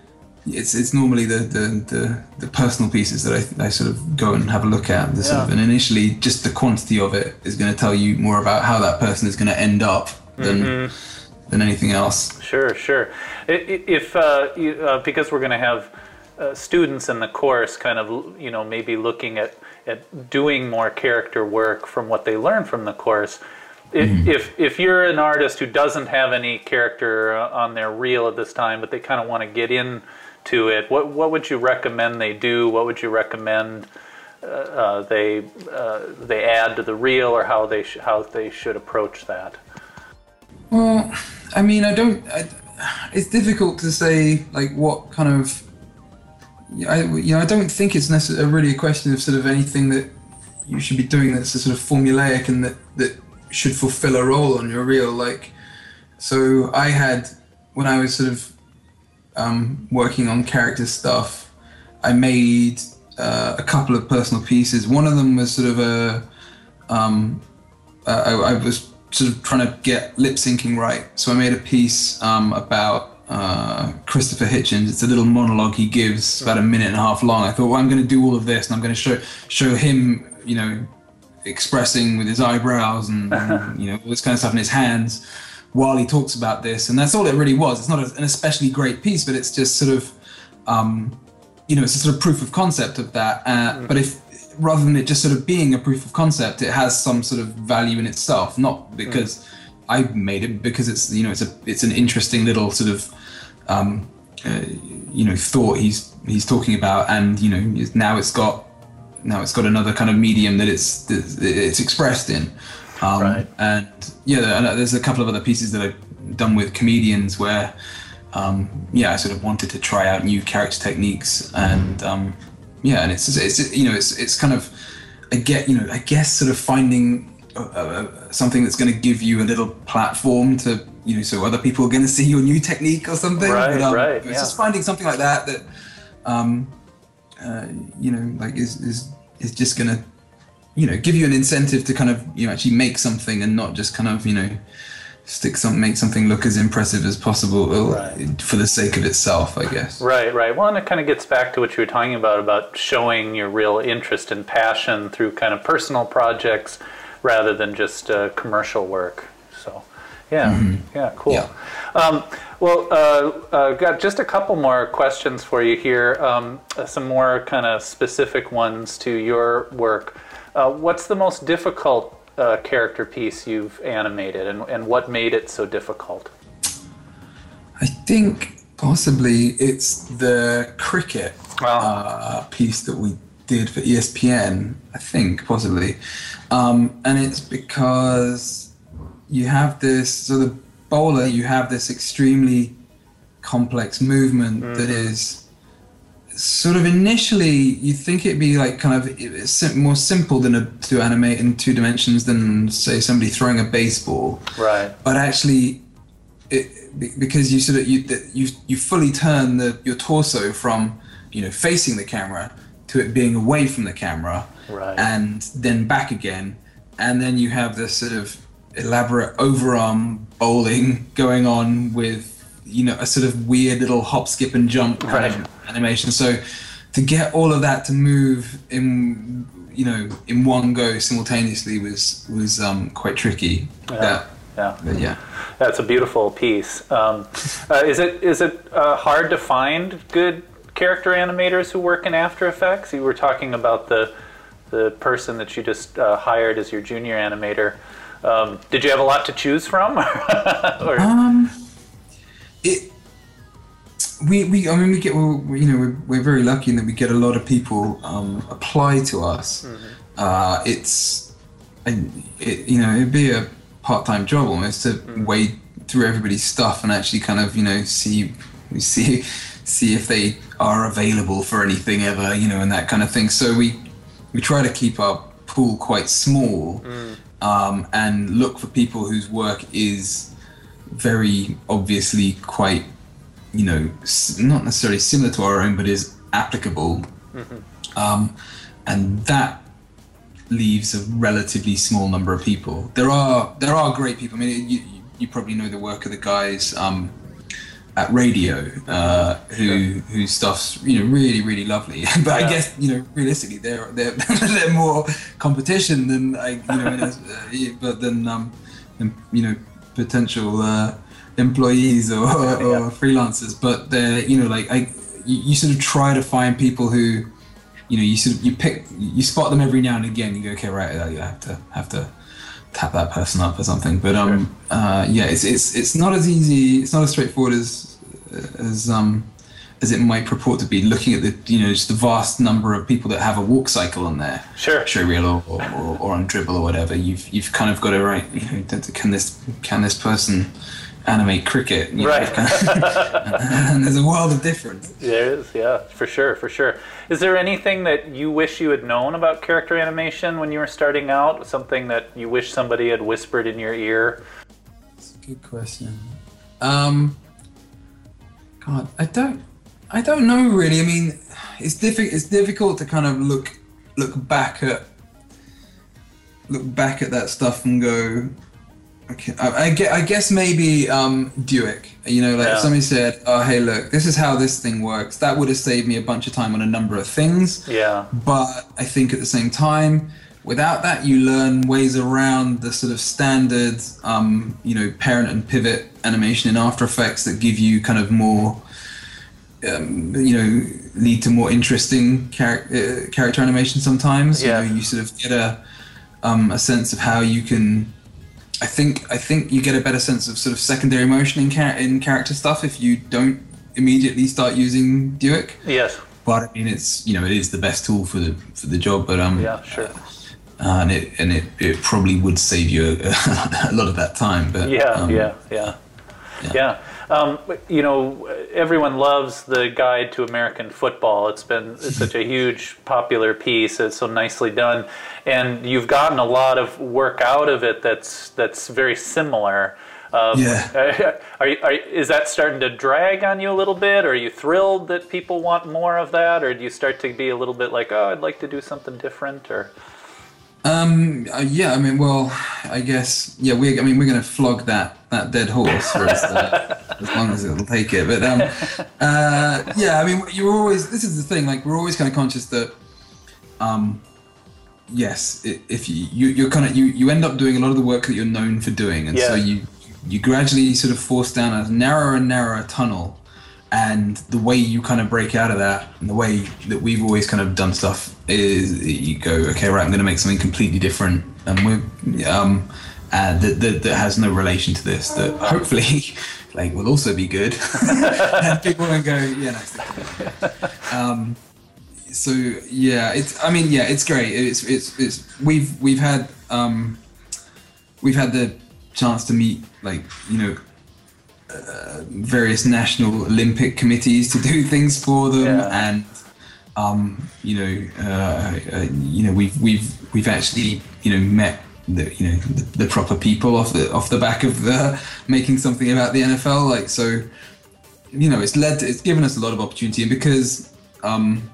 It's it's normally the, the, the, the personal pieces that I, I sort of go and have a look at. The sort yeah. of, and initially, just the quantity of it is going to tell you more about how that person is going to end up than mm-hmm. than anything else. Sure, sure. If uh, you, uh, because we're going to have uh, students in the course, kind of, you know, maybe looking at, at doing more character work from what they learn from the course. If, mm. if if you're an artist who doesn't have any character on their reel at this time, but they kind of want to get in to it, what what would you recommend they do? What would you recommend uh, uh, they uh, they add to the reel, or how they sh- how they should approach that? Well, I mean, I don't. I, it's difficult to say like what kind of. I you know I don't think it's necessarily really a question of sort of anything that you should be doing that's a sort of formulaic and that that should fulfill a role on your reel. Like, so I had when I was sort of. Um, working on character stuff, I made uh, a couple of personal pieces. One of them was sort of a, um, uh, I, I was sort of trying to get lip syncing right. So I made a piece um, about uh, Christopher Hitchens. It's a little monologue he gives, about a minute and a half long. I thought, well, I'm going to do all of this, and I'm going to show show him, you know, expressing with his eyebrows and, and you know, all this kind of stuff in his hands, while he talks about this, and that's all it really was. It's not a, an especially great piece, but it's just sort of, um, you know, it's a sort of proof of concept of that. Uh, mm-hmm. But if rather than it just sort of being a proof of concept, it has some sort of value in itself, not because mm-hmm. I made it, because it's, you know, it's a it's an interesting little sort of, um, uh, you know, thought he's he's talking about, and you know, now it's got now it's got another kind of medium that it's that it's expressed in. Um, right. And yeah, there's a couple of other pieces that I've done with comedians where, um, yeah, I sort of wanted to try out new character techniques, and um, yeah, and it's it's you know it's it's kind of I get you know I guess sort of finding a, a, something that's going to give you a little platform to you know so other people are going to see your new technique or something. Right, but, um, right. It's yeah. just finding something like that that um, uh, you know like is is is just going to. You know, give you an incentive to kind of, you know, actually make something and not just kind of, you know, stick some, make something look as impressive as possible right. for the sake of itself, I guess. Right, right. Well, and it kind of gets back to what you were talking about, about showing your real interest and passion through kind of personal projects rather than just uh, commercial work. So, yeah, mm-hmm. yeah, cool. Yeah. Um, well, uh, uh, got just a couple more questions for you here. Um, some more kind of specific ones to your work. Uh, what's the most difficult uh, character piece you've animated, and, and what made it so difficult? I think possibly it's the cricket wow. uh, piece that we did for E S P N, I think, possibly. Um, and it's because you have this, so the bowler, you have this extremely complex movement mm. that is sort of initially, you think it'd be like kind of more simple than a, to animate in two dimensions than, say, somebody throwing a baseball. Right. But actually, it, because you sort of, you, you, you fully turn the, your torso from, you know, facing the camera to it being away from the camera, right. and then back again, and then you have this sort of elaborate overarm bowling going on with, you know, a sort of weird little hop, skip, and jump kind right. of animation. So to get all of that to move in, you know, in one go simultaneously was was um, quite tricky. Yeah. That, yeah. But yeah. That's a beautiful piece. Um, uh, is it is it uh, hard to find good character animators who work in After Effects? You were talking about the the person that you just uh, hired as your junior animator. Um, did you have a lot to choose from? or? Um, it we we I mean we get we're, you know we're, we're very lucky in that we get a lot of people um, apply to us. Mm-hmm. Uh, it's it, you know it'd be a part-time job almost to mm-hmm. wade through everybody's stuff and actually kind of you know see we see see if they are available for anything ever, you know, and that kind of thing. So we we try to keep our pool quite small. Mm. Um, and look for people whose work is very obviously quite, you know, not necessarily similar to our own, but is applicable. Mm-hmm. Um, and that leaves a relatively small number of people. There are there are great people. I mean, you, you probably know the work of the guys um, at Radio, uh, who sure. whose stuff's you know really really lovely. But yeah. I guess you know realistically they're they're they're more competition than I you know uh, but than um than, you know potential uh, employees or, or, or yeah. freelancers. But they're you know like I you, you sort of try to find people who you know you sort of you pick you spot them every now and again. You go okay right uh, you have to have to. tap that person up or something, but um, sure. uh, yeah, it's it's it's not as easy. It's not as straightforward as as um as it might purport to be. Looking at the you know just the vast number of people that have a walk cycle on their sure. showreel or, or, or on Dribble or whatever, you've you've kind of got to write. You know, can this can this person animate cricket? You right. know, and there's a world of difference. There is, yeah, for sure, for sure. Is there anything that you wish you had known about character animation when you were starting out? Something that you wish somebody had whispered in your ear? That's a good question. Um, God, I don't, I don't know really. I mean, it's difficult. It's difficult to kind of look look back at look back at that stuff and go. Okay, I, I, guess, I guess maybe um, Duick, you know, like yeah. if somebody said, oh, hey, look, this is how this thing works, that would have saved me a bunch of time on a number of things. Yeah. But I think at the same time, without that, you learn ways around the sort of standard, um, you know, parent and pivot animation in After Effects that give you kind of more, um, you know, lead to more interesting char- uh, character animation sometimes. Yeah. You know, you sort of get a, um, a sense of how you can... I think I think you get a better sense of sort of secondary motion in, char- in character stuff if you don't immediately start using Duick. Yes. But I mean, it's you know it is the best tool for the for the job. But um. Yeah, sure. Uh, and it and it, it probably would save you a, a lot of that time. But yeah, um, yeah, yeah, yeah. yeah. Um, you know, everyone loves the Guide to American Football. It's been it's such a huge, popular piece. It's so nicely done, and you've gotten a lot of work out of it. That's that's very similar. Um, yeah. Are you, are, is that starting to drag on you a little bit? Or are you thrilled that people want more of that, or do you start to be a little bit like, oh, I'd like to do something different, or? Um, uh, yeah, I mean, well, I guess, yeah, we. I mean, we're going to flog that, that dead horse for as, uh, as long as it'll take it. But um, uh, yeah, I mean, you're always. This is the thing. Like, we're always kind of conscious that, um, yes, if you, you you're kind of you you end up doing a lot of the work that you're known for doing, and yeah. so you you gradually sort of force down a narrower and narrower tunnel. And the way you kind of break out of that, and the way that we've always kind of done stuff, is you go, okay, right, I'm going to make something completely different, and we're um, uh, that, that that has no relation to this. That hopefully, like, will also be good, and people will go, yeah, no. Um, so yeah, it's. I mean, yeah, it's great. It's it's it's. We've we've had um, we've had the chance to meet, like, you know. Uh, various national Olympic committees to do things for them, yeah. and um, you know, uh, uh, you know, we've we've we've actually you know met the you know the, the proper people off the off the back of the making something about the N F L. Like, so, you know, it's led to, it's given us a lot of opportunity, and because um,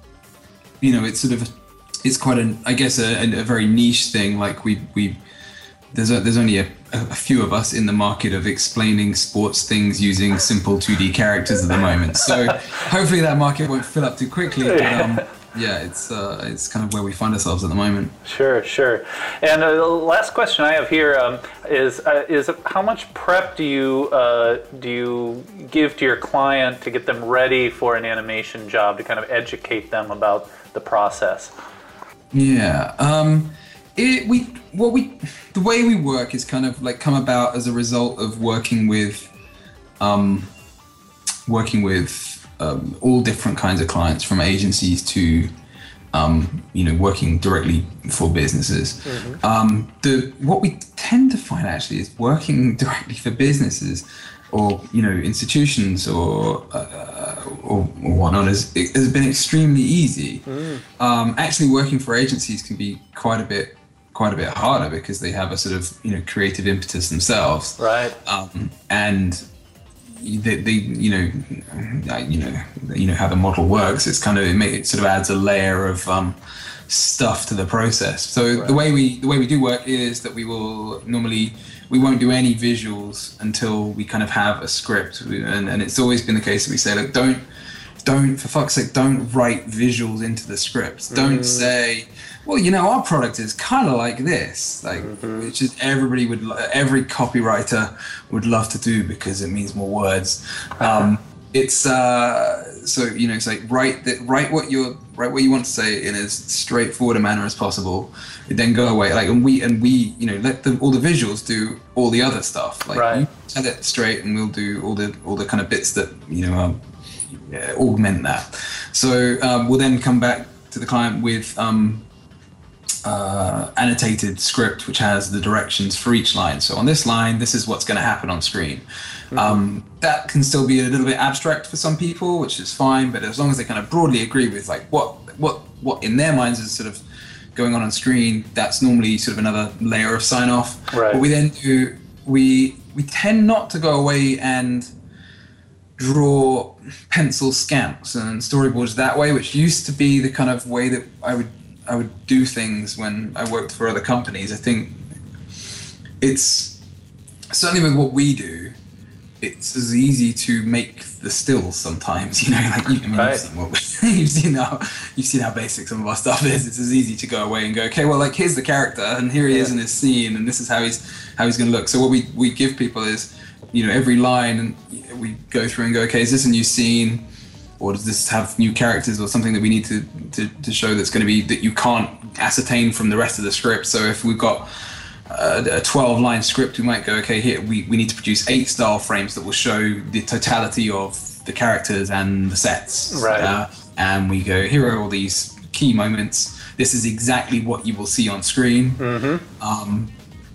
you know, it's sort of it's quite an I guess a, a very niche thing. Like we we there's a, there's only a a few of us in the market of explaining sports things using simple two D characters at the moment. So hopefully that market won't fill up too quickly. But um, yeah, it's uh, it's kind of where we find ourselves at the moment. Sure, sure. And uh, the last question I have here um, is uh, is how much prep do you uh, do you give to your client to get them ready for an animation job, to kind of educate them about the process? Yeah. Um, It, we what we the way we work is kind of like come about as a result of working with um, working with um, all different kinds of clients, from agencies to um, you know working directly for businesses. Mm-hmm. Um, the what we tend to find actually is working directly for businesses or you know institutions or uh, or, or whatnot has, has been extremely easy. Mm. Um, actually, working for agencies can be quite a bit. quite a bit harder because they have a sort of you know creative impetus themselves, right? Um, and they, they you know you know you know how the model works. It's kind of it, make, it sort of adds a layer of um, stuff to the process. So right. the way we the way we do work is that we will normally we won't do any visuals until we kind of have a script, and, and it's always been the case that we say, look, don't don't for fuck's sake, don't write visuals into the scripts. Don't mm. say, well, you know, our product is kind of like this, like mm-hmm. which is everybody would, every copywriter would love to do because it means more words. Um, it's uh, so you know, it's like write that, write what you're, write what you want to say in as straightforward a manner as possible. Then go away, like, and we and we, you know, let the, all the visuals do all the other stuff. Like, right. you tell it straight, and we'll do all the all the kind of bits that you know um, yeah, augment that. So um, we'll then come back to the client with. Um, Uh, annotated script which has the directions for each line. So on this line, this is what's going to happen on screen. Mm-hmm. Um, that can still be a little bit abstract for some people, which is fine, but as long as they kind of broadly agree with like what what what in their minds is sort of going on on screen, that's normally sort of another layer of sign off. Right. What we then do, we we tend not to go away and draw pencil scamps and storyboards that way, which used to be the kind of way that I would I would do things when I worked for other companies. I think it's certainly with what we do, it's as easy to make the stills sometimes. You know, like you, I mean, right. you've, seen what we, you've seen how you've seen how basic some of our stuff is. It's as easy to go away and go, okay, well, like here's the character, and here he yeah. is in his scene, and this is how he's how he's going to look. So what we we give people is, you know, every line, and we go through and go, okay, is this a new scene? Or does this have new characters or something that we need to, to, to show that's going to be that you can't ascertain from the rest of the script? So if we've got a twelve line script, we might go, okay, here we, we need to produce eight style frames that will show the totality of the characters and the sets. Right. Uh, and we go, here are all these key moments. This is exactly what you will see on screen. Mm-hmm. Um,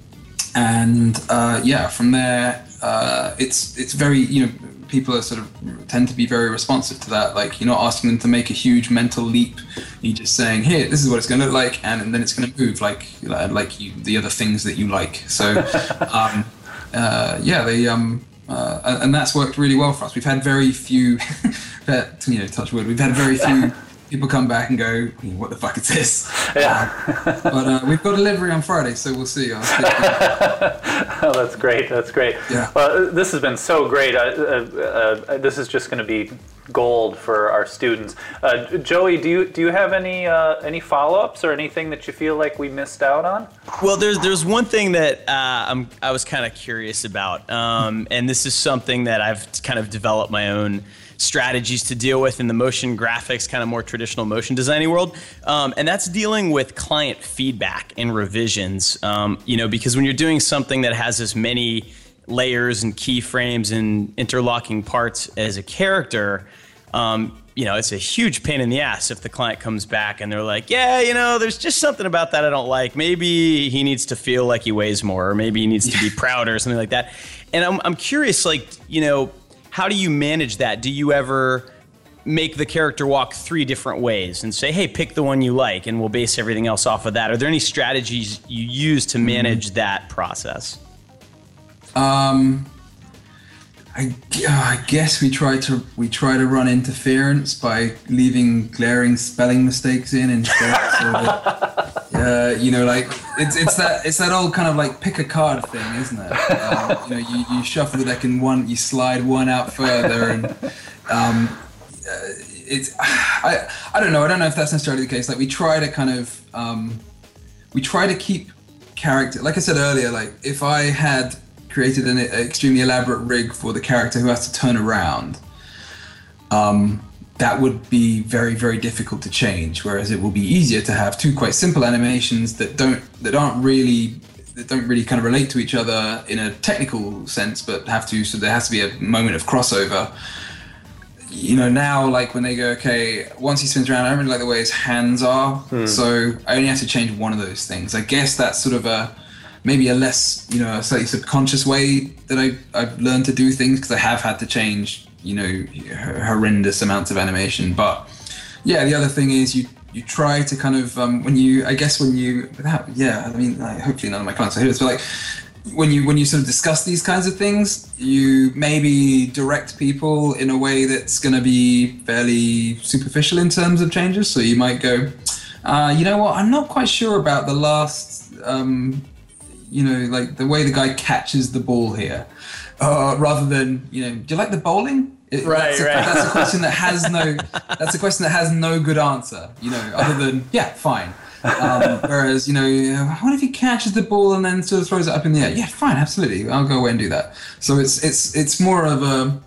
and uh, yeah, from there, uh, it's it's very, you know, people are sort of tend to be very responsive to that. Like, you're not asking them to make a huge mental leap. You're just saying, here, this is what it's going to look like, and, and then it's going to move like like you, the other things that you like. So, um, uh, yeah, they um, uh, and that's worked really well for us. We've had very few, you know, touch wood. We've had very few people come back and go, "What the fuck is this?" Yeah. Uh, but uh, we've got delivery on Friday, so we'll see. I'll see Oh, that's great. That's great. Yeah. Well, this has been so great. Uh, uh, uh, this is just going to be gold for our students. Uh, Joey, do you do you have any uh, any follow-ups or anything that you feel like we missed out on? Well, there's there's one thing that uh, I'm I was kind of curious about, um, and this is something that I've kind of developed my own strategies to deal with in the motion graphics, kind of more traditional motion designing world, um, and that's dealing with client feedback and revisions. Um, you know, because when you're doing something that has as many layers and keyframes and interlocking parts as a character, um, you know, it's a huge pain in the ass if the client comes back and they're like, yeah, you know, there's just something about that I don't like. Maybe he needs to feel like he weighs more, or maybe he needs to be prouder or something like that. And I'm, I'm curious, like, you know, how do you manage that? Do you ever make the character walk three different ways and say, hey, pick the one you like and we'll base everything else off of that? Are there any strategies you use to manage mm-hmm. that process? Um, I, I guess we try to we try to run interference by leaving glaring spelling mistakes in instead. So that, uh, you know, like it's it's that it's that old kind of like pick a card thing, isn't it? Um, you know, you, you shuffle the deck and one you slide one out further, and um, uh, it's I I don't know I don't know if that's necessarily the case. Like we try to kind of um, we try to keep character. Like I said earlier, like if I had created an extremely elaborate rig for the character who has to turn around, um, that would be very, very difficult to change. Whereas it will be easier to have two quite simple animations that don't that aren't really that don't really kind of relate to each other in a technical sense, but have to. So there has to be a moment of crossover. You know, now like when they go, okay, once he spins around, I don't really like the way his hands are, hmm. so I only have to change one of those things. I guess that's sort of a maybe a less, you know, a slightly subconscious way that I, I've learned to do things, because I have had to change, you know, horrendous amounts of animation. But yeah, the other thing is you you try to kind of, um, when you, I guess when you, without, yeah, I mean, like, hopefully none of my clients will hear this, but like, when you when you sort of discuss these kinds of things, you maybe direct people in a way that's going to be fairly superficial in terms of changes. So you might go, uh, you know what, I'm not quite sure about the last, um, you know, like the way the guy catches the ball here, uh, rather than, you know, do you like the bowling? It, right, that's a, right. That's a question that has no. That's a question that has no good answer. You know, other than yeah, fine. Um, whereas, you know, what if he catches the ball and then sort of throws it up in the air? Yeah, fine, absolutely. I'll go away and do that. So it's it's it's more of a.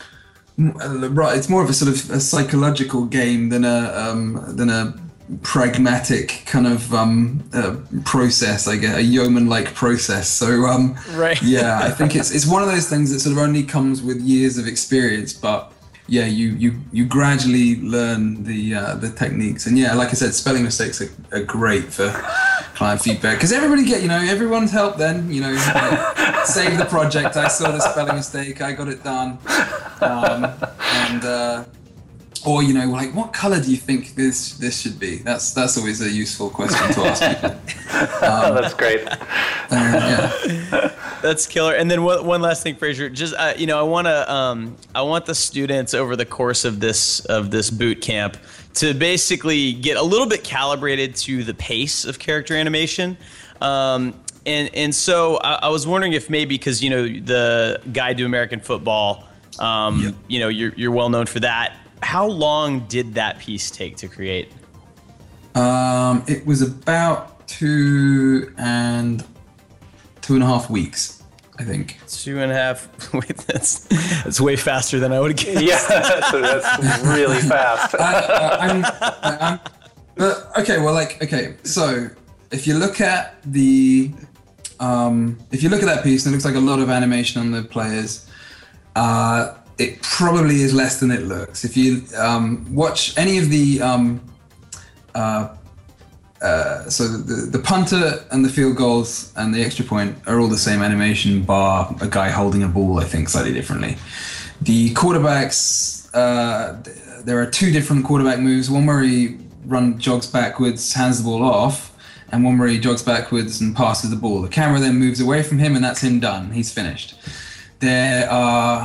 Right, it's more of a sort of a psychological game than a um, than a pragmatic kind of um, uh, process, I guess, a yeoman-like process. So um, right. yeah, I think it's it's one of those things that sort of only comes with years of experience. But yeah, you you you gradually learn the uh, the techniques. And yeah, like I said, spelling mistakes are, are great for client feedback, because everybody get, you know, everyone's help. Then, you know, like, save the project. I saw the spelling mistake. I got it done. Um, and. Uh, Or, you know, like, what color do you think this this should be? That's that's always a useful question to ask people. Um, That's great. Uh, yeah. That's killer. And then one, one last thing, Fraser. Just uh, you know, I want to um, I want the students over the course of this of this boot camp to basically get a little bit calibrated to the pace of character animation. Um, and and so I, I was wondering if maybe, because, you know, the Guide to American Football, um, yep. you know, you're you're well known for that. How long did that piece take to create? Um, it was about two and two and a half weeks, I think. Two and a half. Wait, that's that's way faster than I would have guessed. Yeah, so that's really fast. I, uh, I'm, I'm, but okay, well, like, okay, so if you look at the, um, if you look at that piece, and it looks like a lot of animation on the players. Uh, It probably is less than it looks. If you um, watch any of the, um, uh, uh, so the, the punter and the field goals and the extra point are all the same animation, bar a guy holding a ball, I think, slightly differently. The quarterbacks, uh, there are two different quarterback moves. One where he run jogs backwards, hands the ball off, and one where he jogs backwards and passes the ball. The camera then moves away from him, and that's him done. He's finished. There are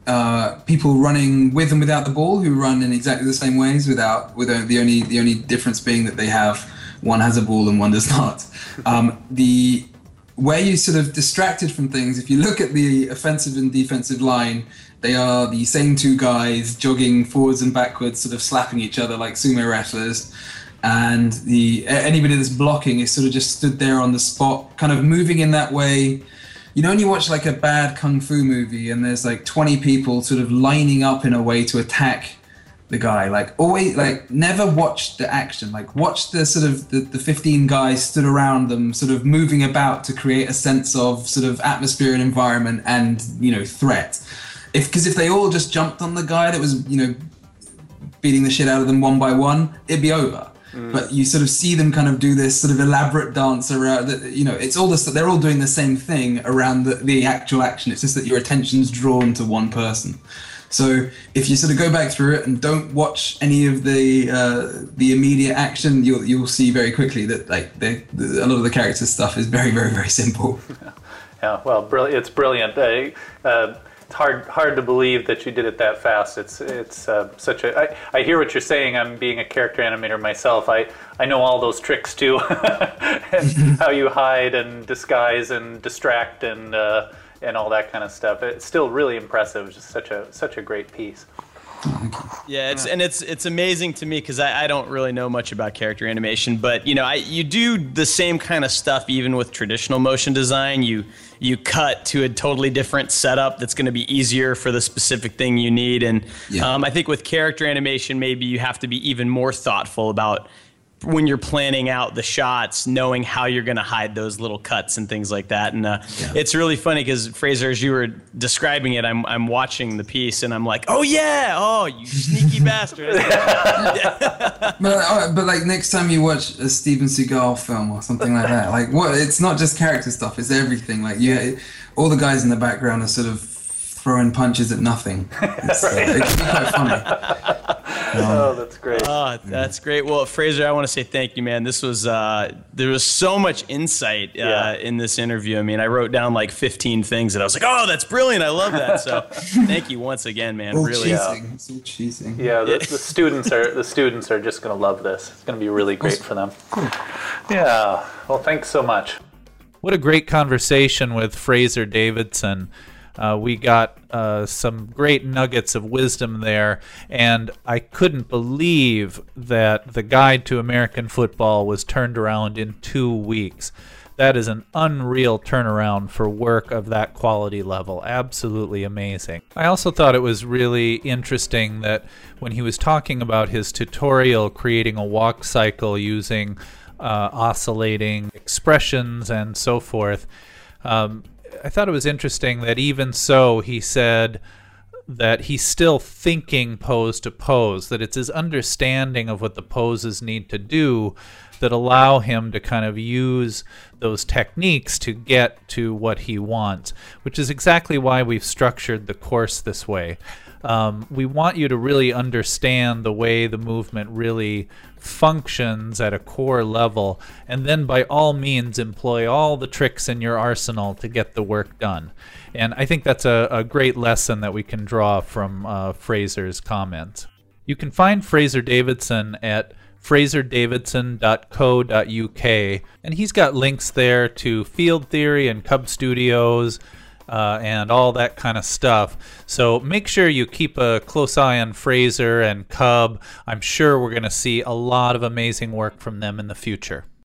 uh, people running with and without the ball who run in exactly the same ways without with the only the only difference being that they have one has a ball and one does not. Um, the where you sort of distracted from things, if you look at the offensive and defensive line, they are the same two guys jogging forwards and backwards, sort of slapping each other like sumo wrestlers. And the anybody that's blocking is sort of just stood there on the spot, kind of moving in that way. You know, when you watch like a bad kung fu movie and there's like twenty people sort of lining up in a way to attack the guy, like always, like never watch the action, like watch the sort of the, the fifteen guys stood around them sort of moving about to create a sense of sort of atmosphere and environment and, you know, threat. If because if they all just jumped on the guy that was, you know, beating the shit out of them one by one, it'd be over. Mm. But you sort of see them kind of do this sort of elaborate dance around, the, you know, it's all this, they're all doing the same thing around the, the actual action. It's just that your attention's drawn to one person. So if you sort of go back through it and don't watch any of the uh, the immediate action, you'll you'll see very quickly that like the, the, a lot of the character stuff is very very very simple. Yeah, well, brilliant. It's brilliant. I, uh, it's hard hard to believe that you did it that fast. It's it's uh, such a. I, I hear what you're saying. I'm being a character animator myself. I, I know all those tricks too, and how you hide and disguise and distract and. Uh, and all that kind of stuff. It's still really impressive. Just such a such a great piece. Yeah, it's and it's it's amazing to me because I, I don't really know much about character animation, but you know, I you do the same kind of stuff even with traditional motion design. You you cut to a totally different setup that's going to be easier for the specific thing you need, and yeah. um, I think with character animation, maybe you have to be even more thoughtful about when you're planning out the shots, knowing how you're going to hide those little cuts and things like that. And uh, yeah. it's really funny because, Fraser, as you were describing it, I'm I'm watching the piece and I'm like, oh yeah, oh you sneaky bastard. but, uh, but like next time you watch a Steven Seagal film or something like that, like what? It's not just character stuff; it's everything. Like you, all the guys in the background are sort of throwing punches at nothing. It's, right. uh, it can be quite funny. Um, oh, that's great. Oh, that's great. Well, Fraser, I want to say thank you, man. This was uh, there was so much insight uh, yeah. in this interview. I mean, I wrote down like fifteen things that I was like, oh, that's brilliant. I love that. So, thank you once again, man. All really, cheesing. Yeah. It's all cheesing. Yeah, the, the students are the students are just going to love this. It's going to be really great for them. Yeah. Well, thanks so much. What a great conversation with Fraser Davidson. Uh, we got uh, some great nuggets of wisdom there, and I couldn't believe that the Guide to American Football was turned around in two weeks. That is an unreal turnaround for work of that quality level. Absolutely amazing. I also thought it was really interesting that when he was talking about his tutorial creating a walk cycle using uh, oscillating expressions and so forth, um, I thought it was interesting that even so, he said that he's still thinking pose to pose, that it's his understanding of what the poses need to do that allow him to kind of use those techniques to get to what he wants, which is exactly why we've structured the course this way. Um, we want you to really understand the way the movement really functions at a core level, and then by all means employ all the tricks in your arsenal to get the work done. And I think that's a, a great lesson that we can draw from uh, Fraser's comments. You can find Fraser Davidson at fraser davidson dot co dot U K, and he's got links there to Field Theory and Cub Studios, Uh, and all that kind of stuff. So make sure you keep a close eye on Fraser and Cub. I'm sure we're going to see a lot of amazing work from them in the future.